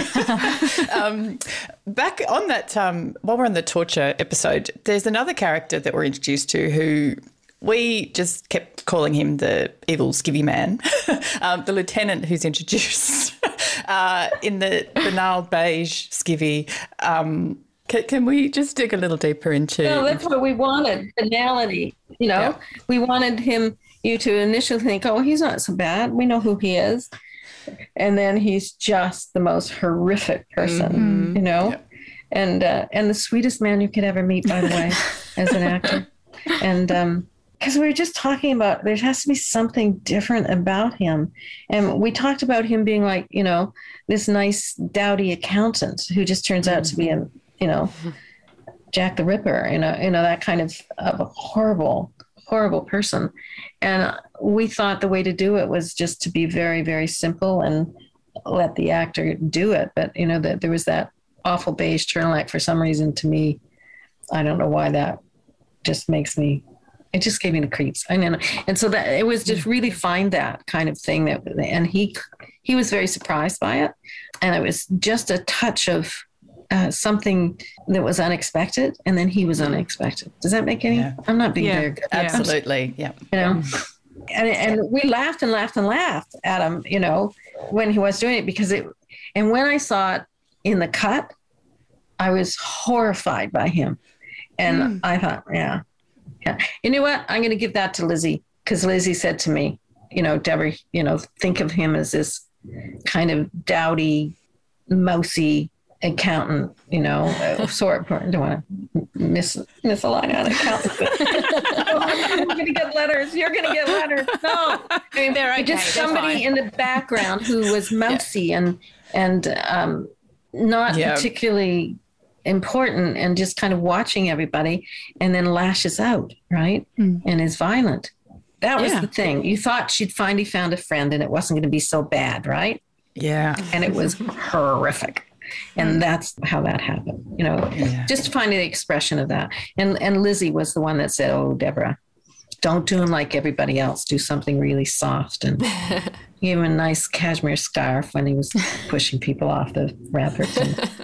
Back on that, while we're on the torture episode, there's another character that we're introduced to who we just kept calling him the evil skivvy man, the lieutenant who's introduced in the banal beige skivvy. Can we just dig a little deeper into? No, that's what we wanted, banality. Yeah. We wanted you to initially think, oh, he's not so bad. We know who he is. And then he's just the most horrific person, Yeah. and the sweetest man you could ever meet, by the way, as an actor. And because we were just talking about, there has to be something different about him. And we talked about him being like, this nice, dowdy accountant who just turns out to be a, Jack the Ripper, that kind of a horrible, horrible person. And we thought the way to do it was just to be very, very simple and let the actor do it. But, that there was that awful beige turtleneck for some reason to me. I don't know why that just it just gave me the creeps. I know. And so that it was just really find that kind of thing and he was very surprised by it. And it was just a touch of something that was unexpected, and then he was unexpected. Does that make any? Yeah. I'm not being very good. Absolutely, yeah. And we laughed and laughed and laughed at him, when he was doing it and when I saw it in the cut, I was horrified by him, and I thought, yeah. You know what? I'm going to give that to Lizzie, because Lizzie said to me, Deborah, think of him as this kind of dowdy, mousy accountant, sort of, don't want to miss a line on accountant. You're going to get letters. No, They're okay. Just They're somebody fine. in the background who was mousy and not particularly important, and just kind of watching everybody, and then lashes out, right? And is violent. That was the thing. You thought she'd finally found a friend, and it wasn't going to be so bad, right? Yeah. And it was horrific. And that's how that happened, just finding the expression of that. And Lizzie was the one that said, oh, Deborah, don't do him like everybody else. Do something really soft, and give him a nice cashmere scarf when he was pushing people off the ramparts.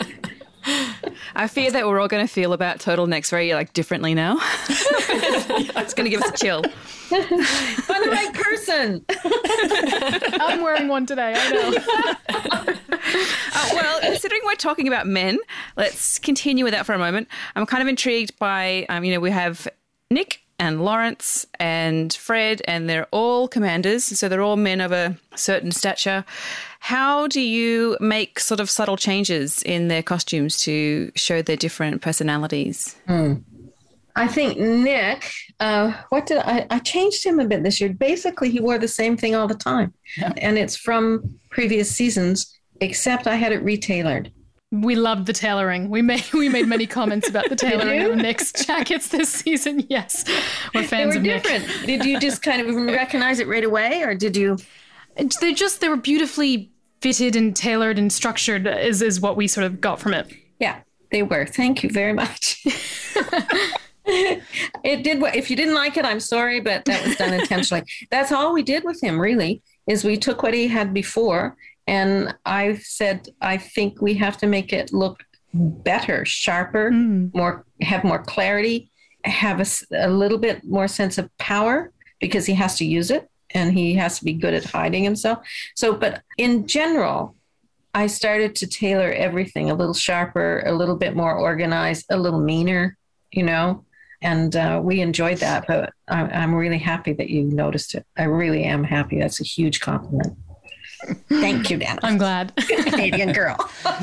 I fear that we're all going to feel about turtlenecks very differently now. It's going to give us a chill. I'm the right person. I'm wearing one today, I know. Well, considering we're talking about men, let's continue with that for a moment. I'm kind of intrigued by, we have Nick and Lawrence and Fred, and they're all commanders, so they're all men of a certain stature. How do you make sort of subtle changes in their costumes to show their different personalities? I think Nick, I changed him a bit this year. Basically, he wore the same thing all the time. Yeah. And it's from previous seasons, except I had it retailored. We loved the tailoring. We made many comments about the tailoring of Nick's jackets this season. Yes, we're fans of Nick. They were different. Did you just kind of recognize it right away, or did you? They were beautifully fitted and tailored and structured, is what we sort of got from it. Yeah, they were. Thank you very much. It did. If you didn't like it, I'm sorry, but that was done intentionally. That's all we did with him, really, is we took what he had before. And I said, I think we have to make it look better, sharper, have more clarity, have a little bit more sense of power, because he has to use it and he has to be good at hiding himself. So, but in general, I started to tailor everything a little sharper, a little bit more organized, a little meaner, and we enjoyed that. But I'm really happy that you noticed it. I really am happy. That's a huge compliment. Thank you, Dana. I'm glad. Canadian girl.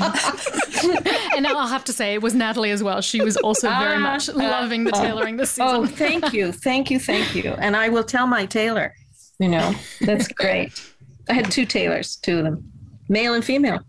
And now I'll have to say it was Natalie as well. She was also very much loving the tailoring this season. Oh, thank you. Thank you. Thank you. And I will tell my tailor, that's great. I had 2 tailors, 2 of them, male and female.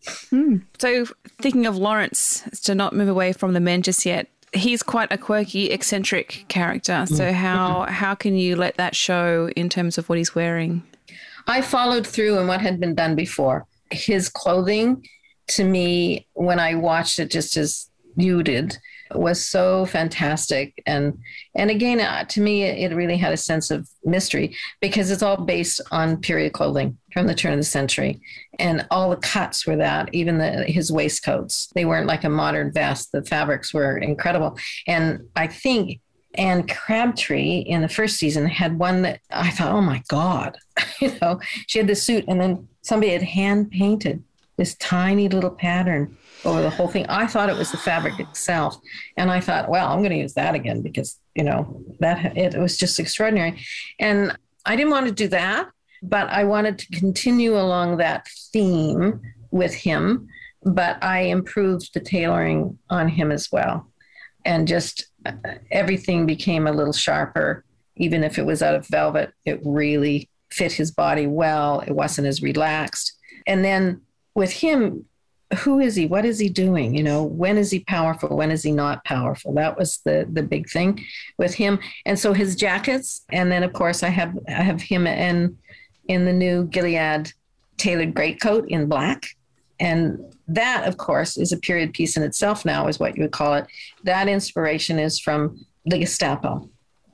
So thinking of Lawrence, to not move away from the men just yet, he's quite a quirky, eccentric character. So how can you let that show in terms of what he's wearing? I followed through on what had been done before. His clothing, to me, when I watched it just as you did, was so fantastic. And again, to me, it really had a sense of mystery because it's all based on period clothing from the turn of the century. And all the cuts were that, even his waistcoats. They weren't like a modern vest. The fabrics were incredible. And I think Anne Crabtree in the first season had one that I thought, oh my God, she had this suit and then somebody had hand painted this tiny little pattern over the whole thing. I thought it was the fabric itself. And I thought, well, I'm going to use that again because, it was just extraordinary. And I didn't want to do that, but I wanted to continue along that theme with him. But I improved the tailoring on him as well. And just everything became a little sharper. Even if it was out of velvet, it really fit his body well. It wasn't as relaxed. And then with him, who is he? What is he doing? When is he powerful? When is he not powerful? That was the big thing with him. And so his jackets, and then of course I have him in the new Gilead tailored greatcoat in black. And that, of course, is a period piece in itself now, is what you would call it. That inspiration is from the Gestapo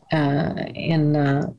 in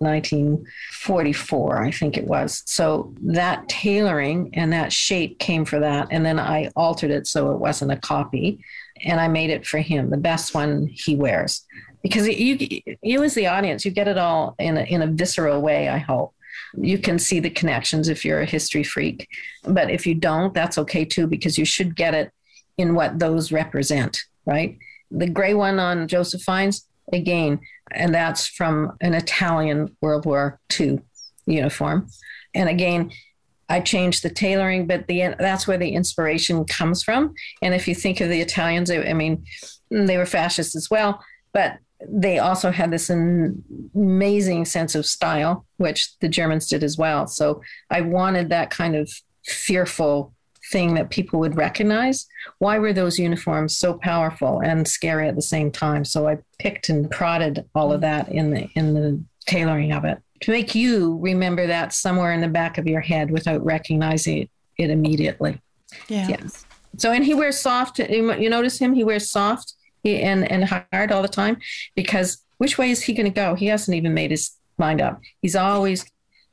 1944, I think it was. So that tailoring and that shape came for that. And then I altered it so it wasn't a copy. And I made it for him, the best one he wears. Because you as the audience, you get it all in a visceral way, I hope. You can see the connections if you're a history freak. But if you don't, that's okay too, because you should get it in what those represent, right? The gray one on Joseph Fiennes, again, and that's from an Italian World War II uniform. And again, I changed the tailoring, but that's where the inspiration comes from. And if you think of the Italians, they were fascists as well, but they also had this amazing sense of style, which the Germans did as well. So I wanted that kind of fearful thing that people would recognize. Why were those uniforms so powerful and scary at the same time? So I picked and prodded all of that in the tailoring of it to make you remember that somewhere in the back of your head without recognizing it immediately. Yeah. Yes. So, and he wears soft. You notice him? He wears soft and hard all the time, because which way is he going to go? He hasn't even made his mind up. He's always,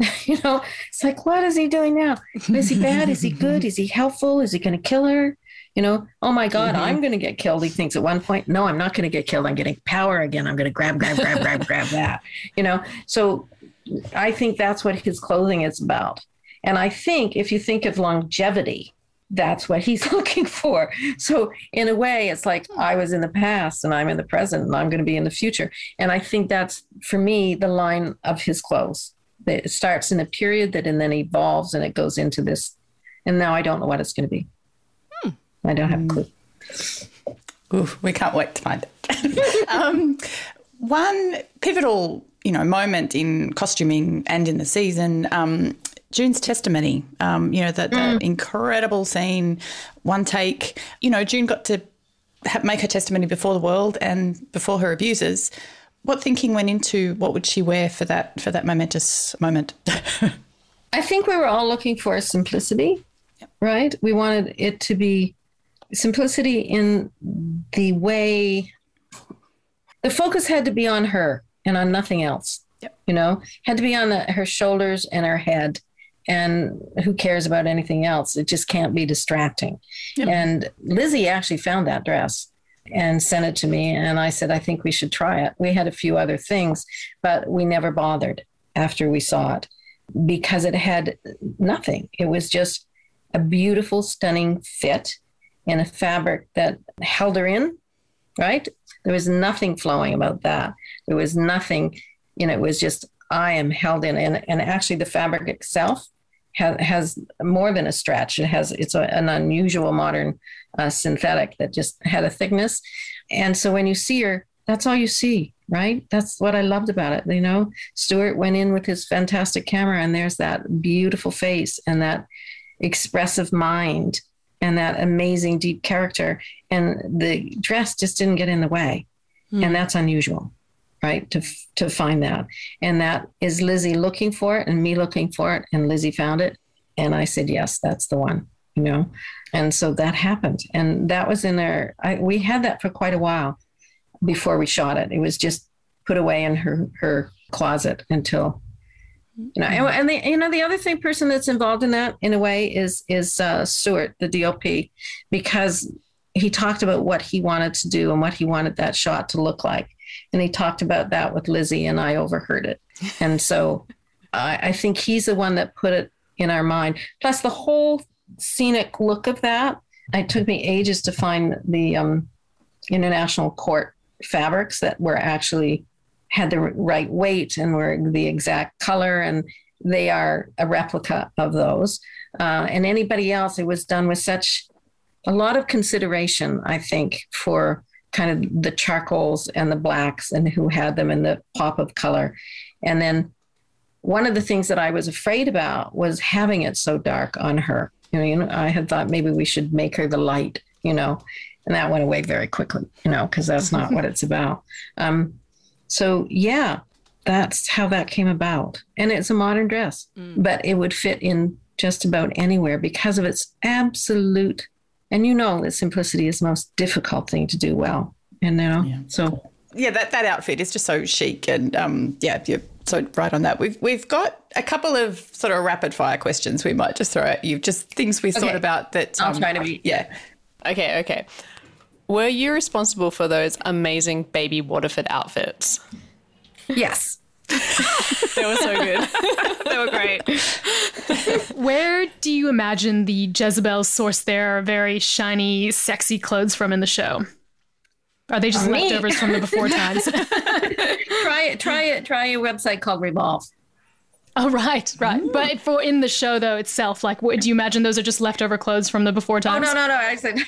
it's like, what is he doing now? Is he bad? Is he good? Is he helpful? Is he going to kill her? Oh my God, I'm going to get killed. He thinks at one point, no, I'm not going to get killed. I'm getting power again. I'm going to grab that, So I think that's what his clothing is about. And I think if you think of longevity, that's what he's looking for. So in a way, it's like I was in the past and I'm in the present and I'm going to be in the future. And I think that's, for me, the line of his clothes. It starts in a period and then evolves and it goes into this. And now I don't know what it's going to be. I don't have a clue. Ooh, we can't wait to find it. One pivotal, moment in costuming and in the season, June's testimony, that incredible scene, one take. June got to make her testimony before the world and before her abusers. What thinking went into what would she wear for that momentous moment? I think we were all looking for simplicity, right? We wanted it to be simplicity in the way the focus had to be on her and on nothing else. Had to be on her shoulders and her head. And who cares about anything else? It just can't be distracting. Yep. And Lizzie actually found that dress and sent it to me. And I said, I think we should try it. We had a few other things, but we never bothered after we saw it because it had nothing. It was just a beautiful, stunning fit in a fabric that held her in, right? There was nothing flowing about that. There was nothing, it was just, I am held in. And actually the fabric itself has more than a stretch. It's an unusual modern synthetic that just had a thickness. And so when you see her, that's all you see, right? That's what I loved about it. You know, Stuart went in with his fantastic camera, and there's that beautiful face and that expressive mind and that amazing deep character. And the dress just didn't get in the way. And that's unusual, right? To find that. And that is Lizzie looking for it and me looking for it. And Lizzie found it. And I said, yes, that's the one, you know? And so that happened. And that was in there. We had that for quite a while before we shot it. It was just put away in her closet until, you know, and the other person that's involved in that in a way is Stuart, the DOP, because he talked about what he wanted to do and what he wanted that shot to look like. And he talked about that with Lizzie, and I overheard it. And so I think he's the one that put it in our mind. Plus the whole scenic look of that. It took me ages to find the International Court fabrics that were actually had the right weight and were the exact color, and they are a replica of those. And anybody else, it was done with such a lot of consideration, I think, for kind of the charcoals and the blacks and who had them and the pop of color. And then one of the things that I was afraid about was having it so dark on her. You know, I had thought maybe we should make her the light, you know, and that went away very quickly, you know, because that's not what it's about. So, yeah, that's how that came about. And it's a modern dress, but it would fit in just about anywhere because of its absolute, and you know that simplicity is the most difficult thing to do well. And, you know, so. Yeah, that outfit is just so chic. And, you're so right on that. We've got a couple of sort of rapid fire questions we might just throw at you, just things we thought about that. I'll try to be. Yeah. Okay. Were you responsible for those amazing baby Waterford outfits? Yes. They were so good. They were great. Where do you imagine the Jezebels source their very shiny, sexy clothes from in the show? Are they just leftovers from the before times? Try a website called Revolve. Oh, right. But for in the show, though, itself, like, do you imagine those are just leftover clothes from the before times? Oh, no. I said,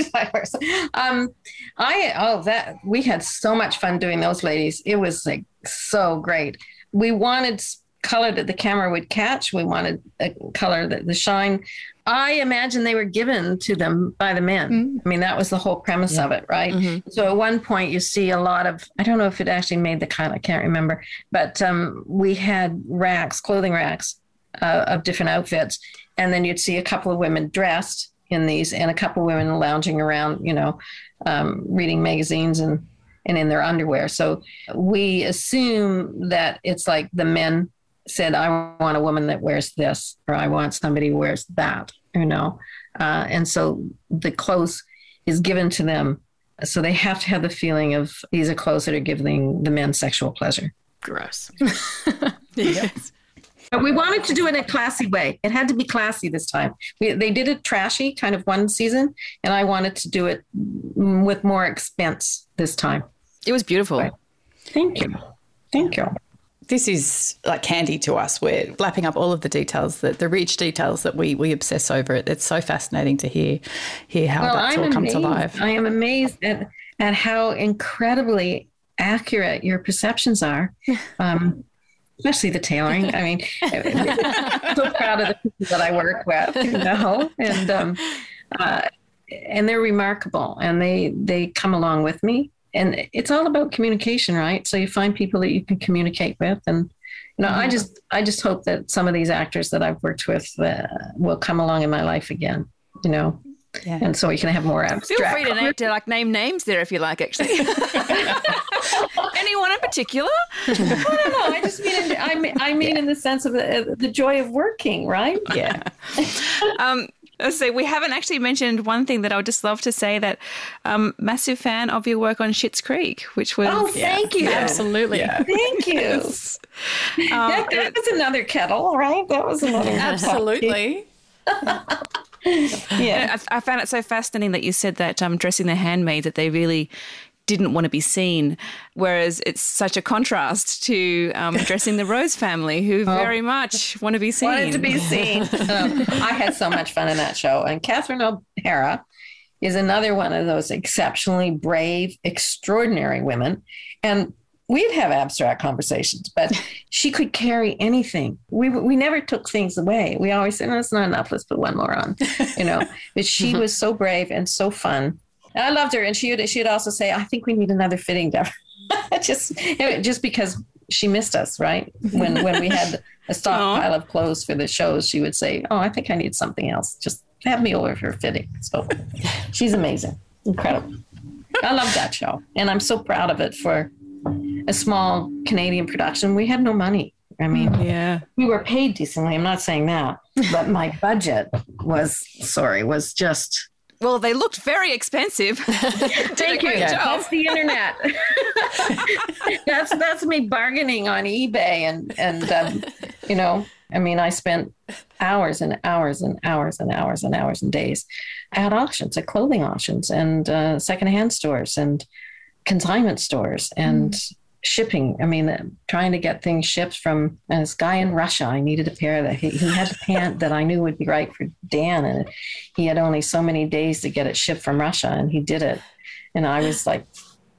we had so much fun doing those ladies. It was like so great. We wanted color that the camera would catch. We wanted a color that the shine. I imagine they were given to them by the men. I mean, that was the whole premise of it, right? Mm-hmm. So at one point you see a lot of, I don't know if it actually made the cut, I can't remember, but we had clothing racks of different outfits. And then you'd see a couple of women dressed in these and a couple of women lounging around, you know, reading magazines and in their underwear. So we assume that it's like the men said, I want a woman that wears this, or I want somebody who wears that, you know. And so the clothes is given to them. So they have to have the feeling of these are clothes that are giving the men sexual pleasure. Gross. Yes. But we wanted to do it in a classy way. It had to be classy this time. They did it trashy kind of one season, and I wanted to do it with more expense this time. It was beautiful. Right. Thank you. This is like candy to us. We're lapping up all of the details, the rich details that we obsess over. It's so fascinating to hear how that's all come to life. I am amazed at how incredibly accurate your perceptions are, especially the tailoring. I mean, I'm so proud of the people that I work with, you know, and they're remarkable, and they come along with me. And it's all about communication, right? So you find people that you can communicate with. And, you know, I just hope that some of these actors that I've worked with will come along in my life again, you know. Yeah. And so we can have more abstract. Feel free to name names there if you like, actually. Anyone in particular? I don't know. I just mean in the sense of the joy of working, right? Yeah. Let's see, we haven't actually mentioned one thing that I would just love to say, that massive fan of your work on Schitt's Creek, which was... Oh, thank you. Absolutely. Yeah. Thank you. That was another kettle, right? That was another Absolutely. Yeah. I found it so fascinating that you said that dressing the handmaid, that they really didn't want to be seen, whereas it's such a contrast to Dressing the Rose family, who very much want to be seen. Wanted to be seen. I had so much fun in that show. And Catherine O'Hara is another one of those exceptionally brave, extraordinary women. And we'd have abstract conversations, but she could carry anything. We never took things away. We always said, no, it's not enough. Let's put one more on, But she was so brave and so fun. And I loved her. And she'd also say, I think we need another fitting, Deborah. just because she missed us, right? When we had a stockpile of clothes for the shows, she would say, oh, I think I need something else. Just have me over for fitting. So she's amazing. Incredible. I love that show. And I'm so proud of it for a small Canadian production. We had no money. I mean, we were paid decently. I'm not saying that, but my budget was just... Well, they looked very expensive. Thank you. That's the internet. that's me bargaining on eBay and I mean, I spent hours and hours and hours and hours and hours and days at auctions, at clothing auctions and secondhand stores and consignment stores and shipping. I mean, trying to get things shipped from this guy in Russia. I needed a pair that he had the pant that I knew would be right for Dan. And he had only so many days to get it shipped from Russia. And he did it. And I was like,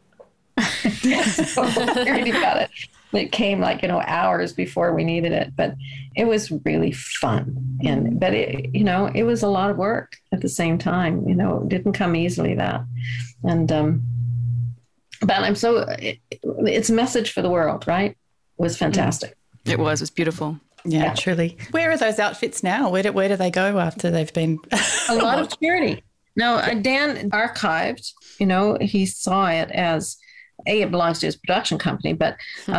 so worried about it. It came hours before we needed it, but it was really fun. But it was a lot of work at the same time. It didn't come easily, that. And, but I'm it's a message for the world, right? It was fantastic. It was beautiful. Yeah, truly. Where are those outfits now? Where do they go after they've been? A lot of charity. No, Dan archived, he saw it as, it belongs to his production company, but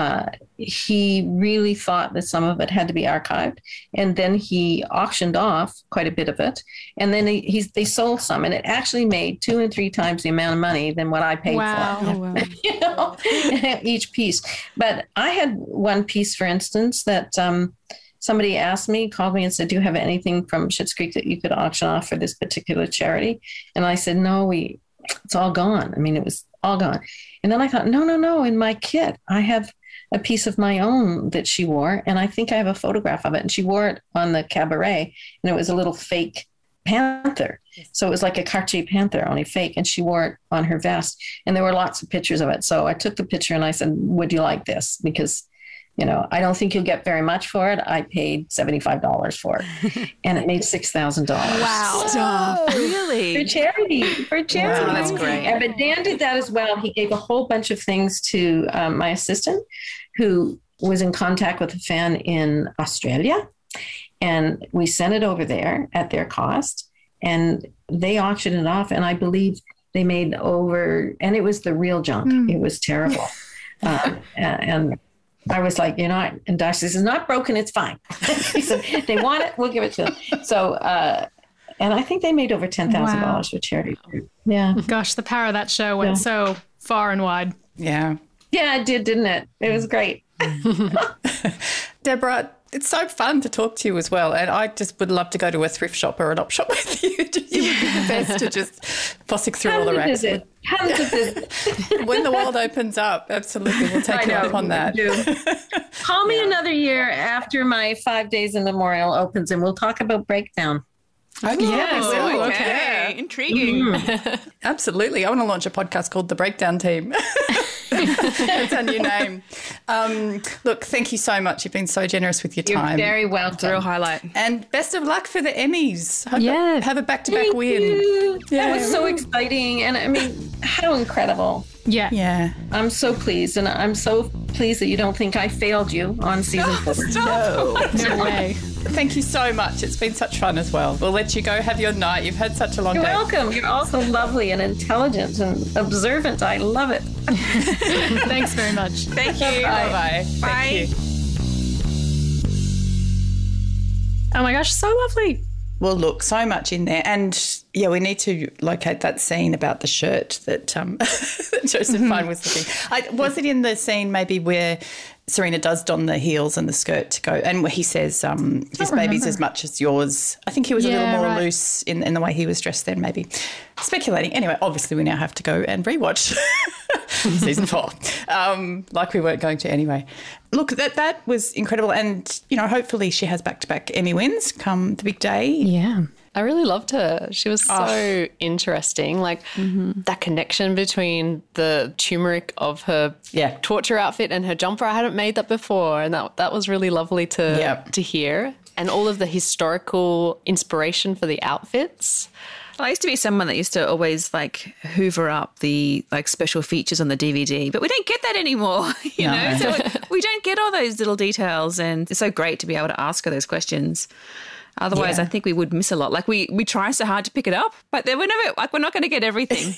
he really thought that some of it had to be archived. And then he auctioned off quite a bit of it. And then they sold some, and it actually made 2 and 3 times the amount of money than what I paid for. Oh, wow. Each piece. But I had one piece, for instance, that somebody called me and said, do you have anything from Schitt's Creek that you could auction off for this particular charity? And I said, no, it's all gone. I mean, it was all gone. And then I thought, no, in my kit, I have a piece of my own that she wore. And I think I have a photograph of it. And she wore it on the cabaret. And it was a little fake panther. So it was like a Cartier panther, only fake. And she wore it on her vest. And there were lots of pictures of it. So I took the picture and I said, would you like this? Because, I don't think you'll get very much for it. I paid $75 for it. And it made $6,000. Wow. Stop. Really? For charity. Wow, that's great. But Dan did that as well. He gave a whole bunch of things to my assistant, who was in contact with a fan in Australia. And we sent it over there at their cost. And they auctioned it off. And I believe they made and it was the real junk. It was terrible. And I was like, and Darcy says, not broken, it's fine. He said, they want it, we'll give it to them. So, and I think they made over $10,000 for charity. Yeah. Gosh, the power of that show went so far and wide. Yeah. Yeah, it did, didn't it? It was great. Deborah, it's so fun to talk to you as well. And I just would love to go to a thrift shop or an op shop with you. You would be the best to just fossick through all the racks. When the world opens up, absolutely. We'll take you up on that. Call me another year after my 5 Days in Memorial opens and we'll talk about Breakdown. Okay. Intriguing. Absolutely. I want to launch a podcast called The Breakdown Team. That's our new name. Look, thank you so much. You've been so generous with your time. You're very welcome. It's a real highlight. And best of luck for the Emmys. Have a back-to-back Thank win. you. That was so exciting. And I mean, how incredible. Yeah. I'm so pleased. And I'm so pleased that you don't think I failed you on season 4. No way. Thank you so much. It's been such fun as well. We'll let you go have your night. You've had such a long You're day. welcome. You're also lovely and intelligent and observant. I love it. Thanks very much. Thank you. Bye-bye. Bye. Thank you. Oh my gosh, so lovely. Well, look, so much in there. And, yeah, we need to locate that scene about the shirt that Joseph Fine was looking. Was it in the scene maybe where Serena does don the heels and the skirt to go, and where he says, his baby's as much as yours. I think he was a little more loose in the way he was dressed then, maybe. Speculating. Anyway, obviously we now have to go and rewatch season 4, like we weren't going to anyway. Look, that was incredible. And, hopefully she has back-to-back Emmy wins come the big day. Yeah. I really loved her. She was so interesting. Like that connection between the turmeric of her torture outfit and her jumper. I hadn't made that before. And that was really lovely to hear. And all of the historical inspiration for the outfits. I used to be someone that used to always hoover up the special features on the DVD, but we don't get that anymore, you know? So we don't get all those little details, and it's so great to be able to ask her those questions. Otherwise, I think we would miss a lot. We try so hard to pick it up, but then we're not going to get everything.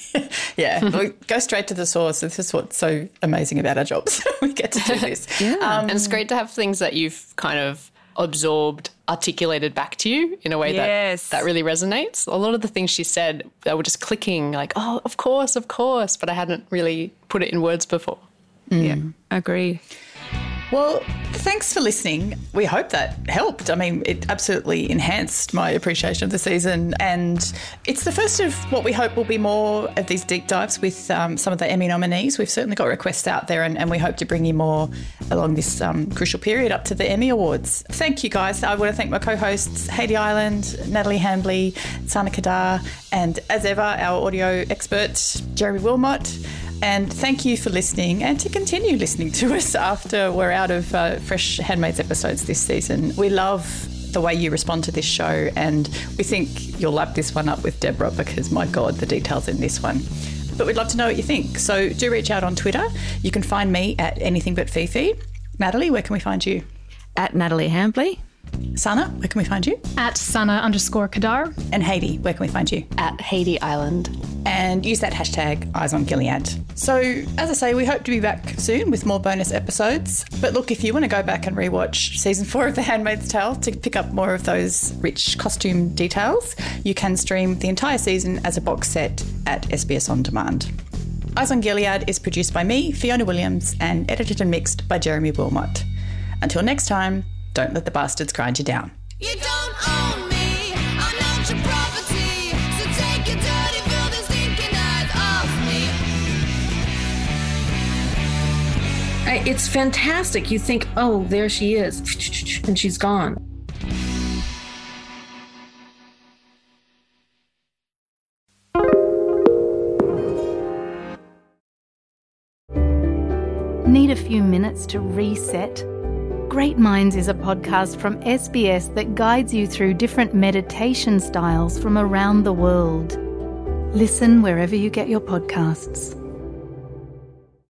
We go straight to the source. This is what's so amazing about our jobs. We get to do this. And it's great to have things that you've kind of absorbed, articulated back to you in a way that really resonates. A lot of the things she said, they were just clicking like, oh, of course, but I hadn't really put it in words before. Yeah, agree. Well, thanks for listening. We hope that helped. I mean, it absolutely enhanced my appreciation of the season, and it's the first of what we hope will be more of these deep dives with some of the Emmy nominees. We've certainly got requests out there, and we hope to bring you more along this crucial period up to the Emmy Awards. Thank you, guys. I want to thank my co-hosts, Hayley Island, Natalie Hambley, Sana Kadar, and as ever, our audio expert, Jeremy Wilmot. And thank you for listening, and to continue listening to us after we're out of fresh Handmaids episodes this season. We love the way you respond to this show, and we think you'll lap this one up with Deborah because, my God, the details in this one. But we'd love to know what you think. So do reach out on Twitter. You can find me at Anything But Fifi. Natalie, where can we find you? At Natalie Hambley. Sana, where can we find you? At Sana_Kadar. And Hayley, where can we find you? At Hayley Island. And use that hashtag #EyesOnGilead. So, as I say, we hope to be back soon with more bonus episodes. But look, if you want to go back and rewatch season 4 of The Handmaid's Tale to pick up more of those rich costume details, you can stream the entire season as a box set at SBS On Demand. Eyes on Gilead is produced by me, Fiona Williams, and edited and mixed by Jeremy Wilmot. Until next time, don't let the bastards grind you down. You don't own me, I'm not your property. So take your dirty, filthy, stinking eyes off me. It's fantastic. You think, oh, there she is, and she's gone. Need a few minutes to reset? Great Minds is a podcast from SBS that guides you through different meditation styles from around the world. Listen wherever you get your podcasts.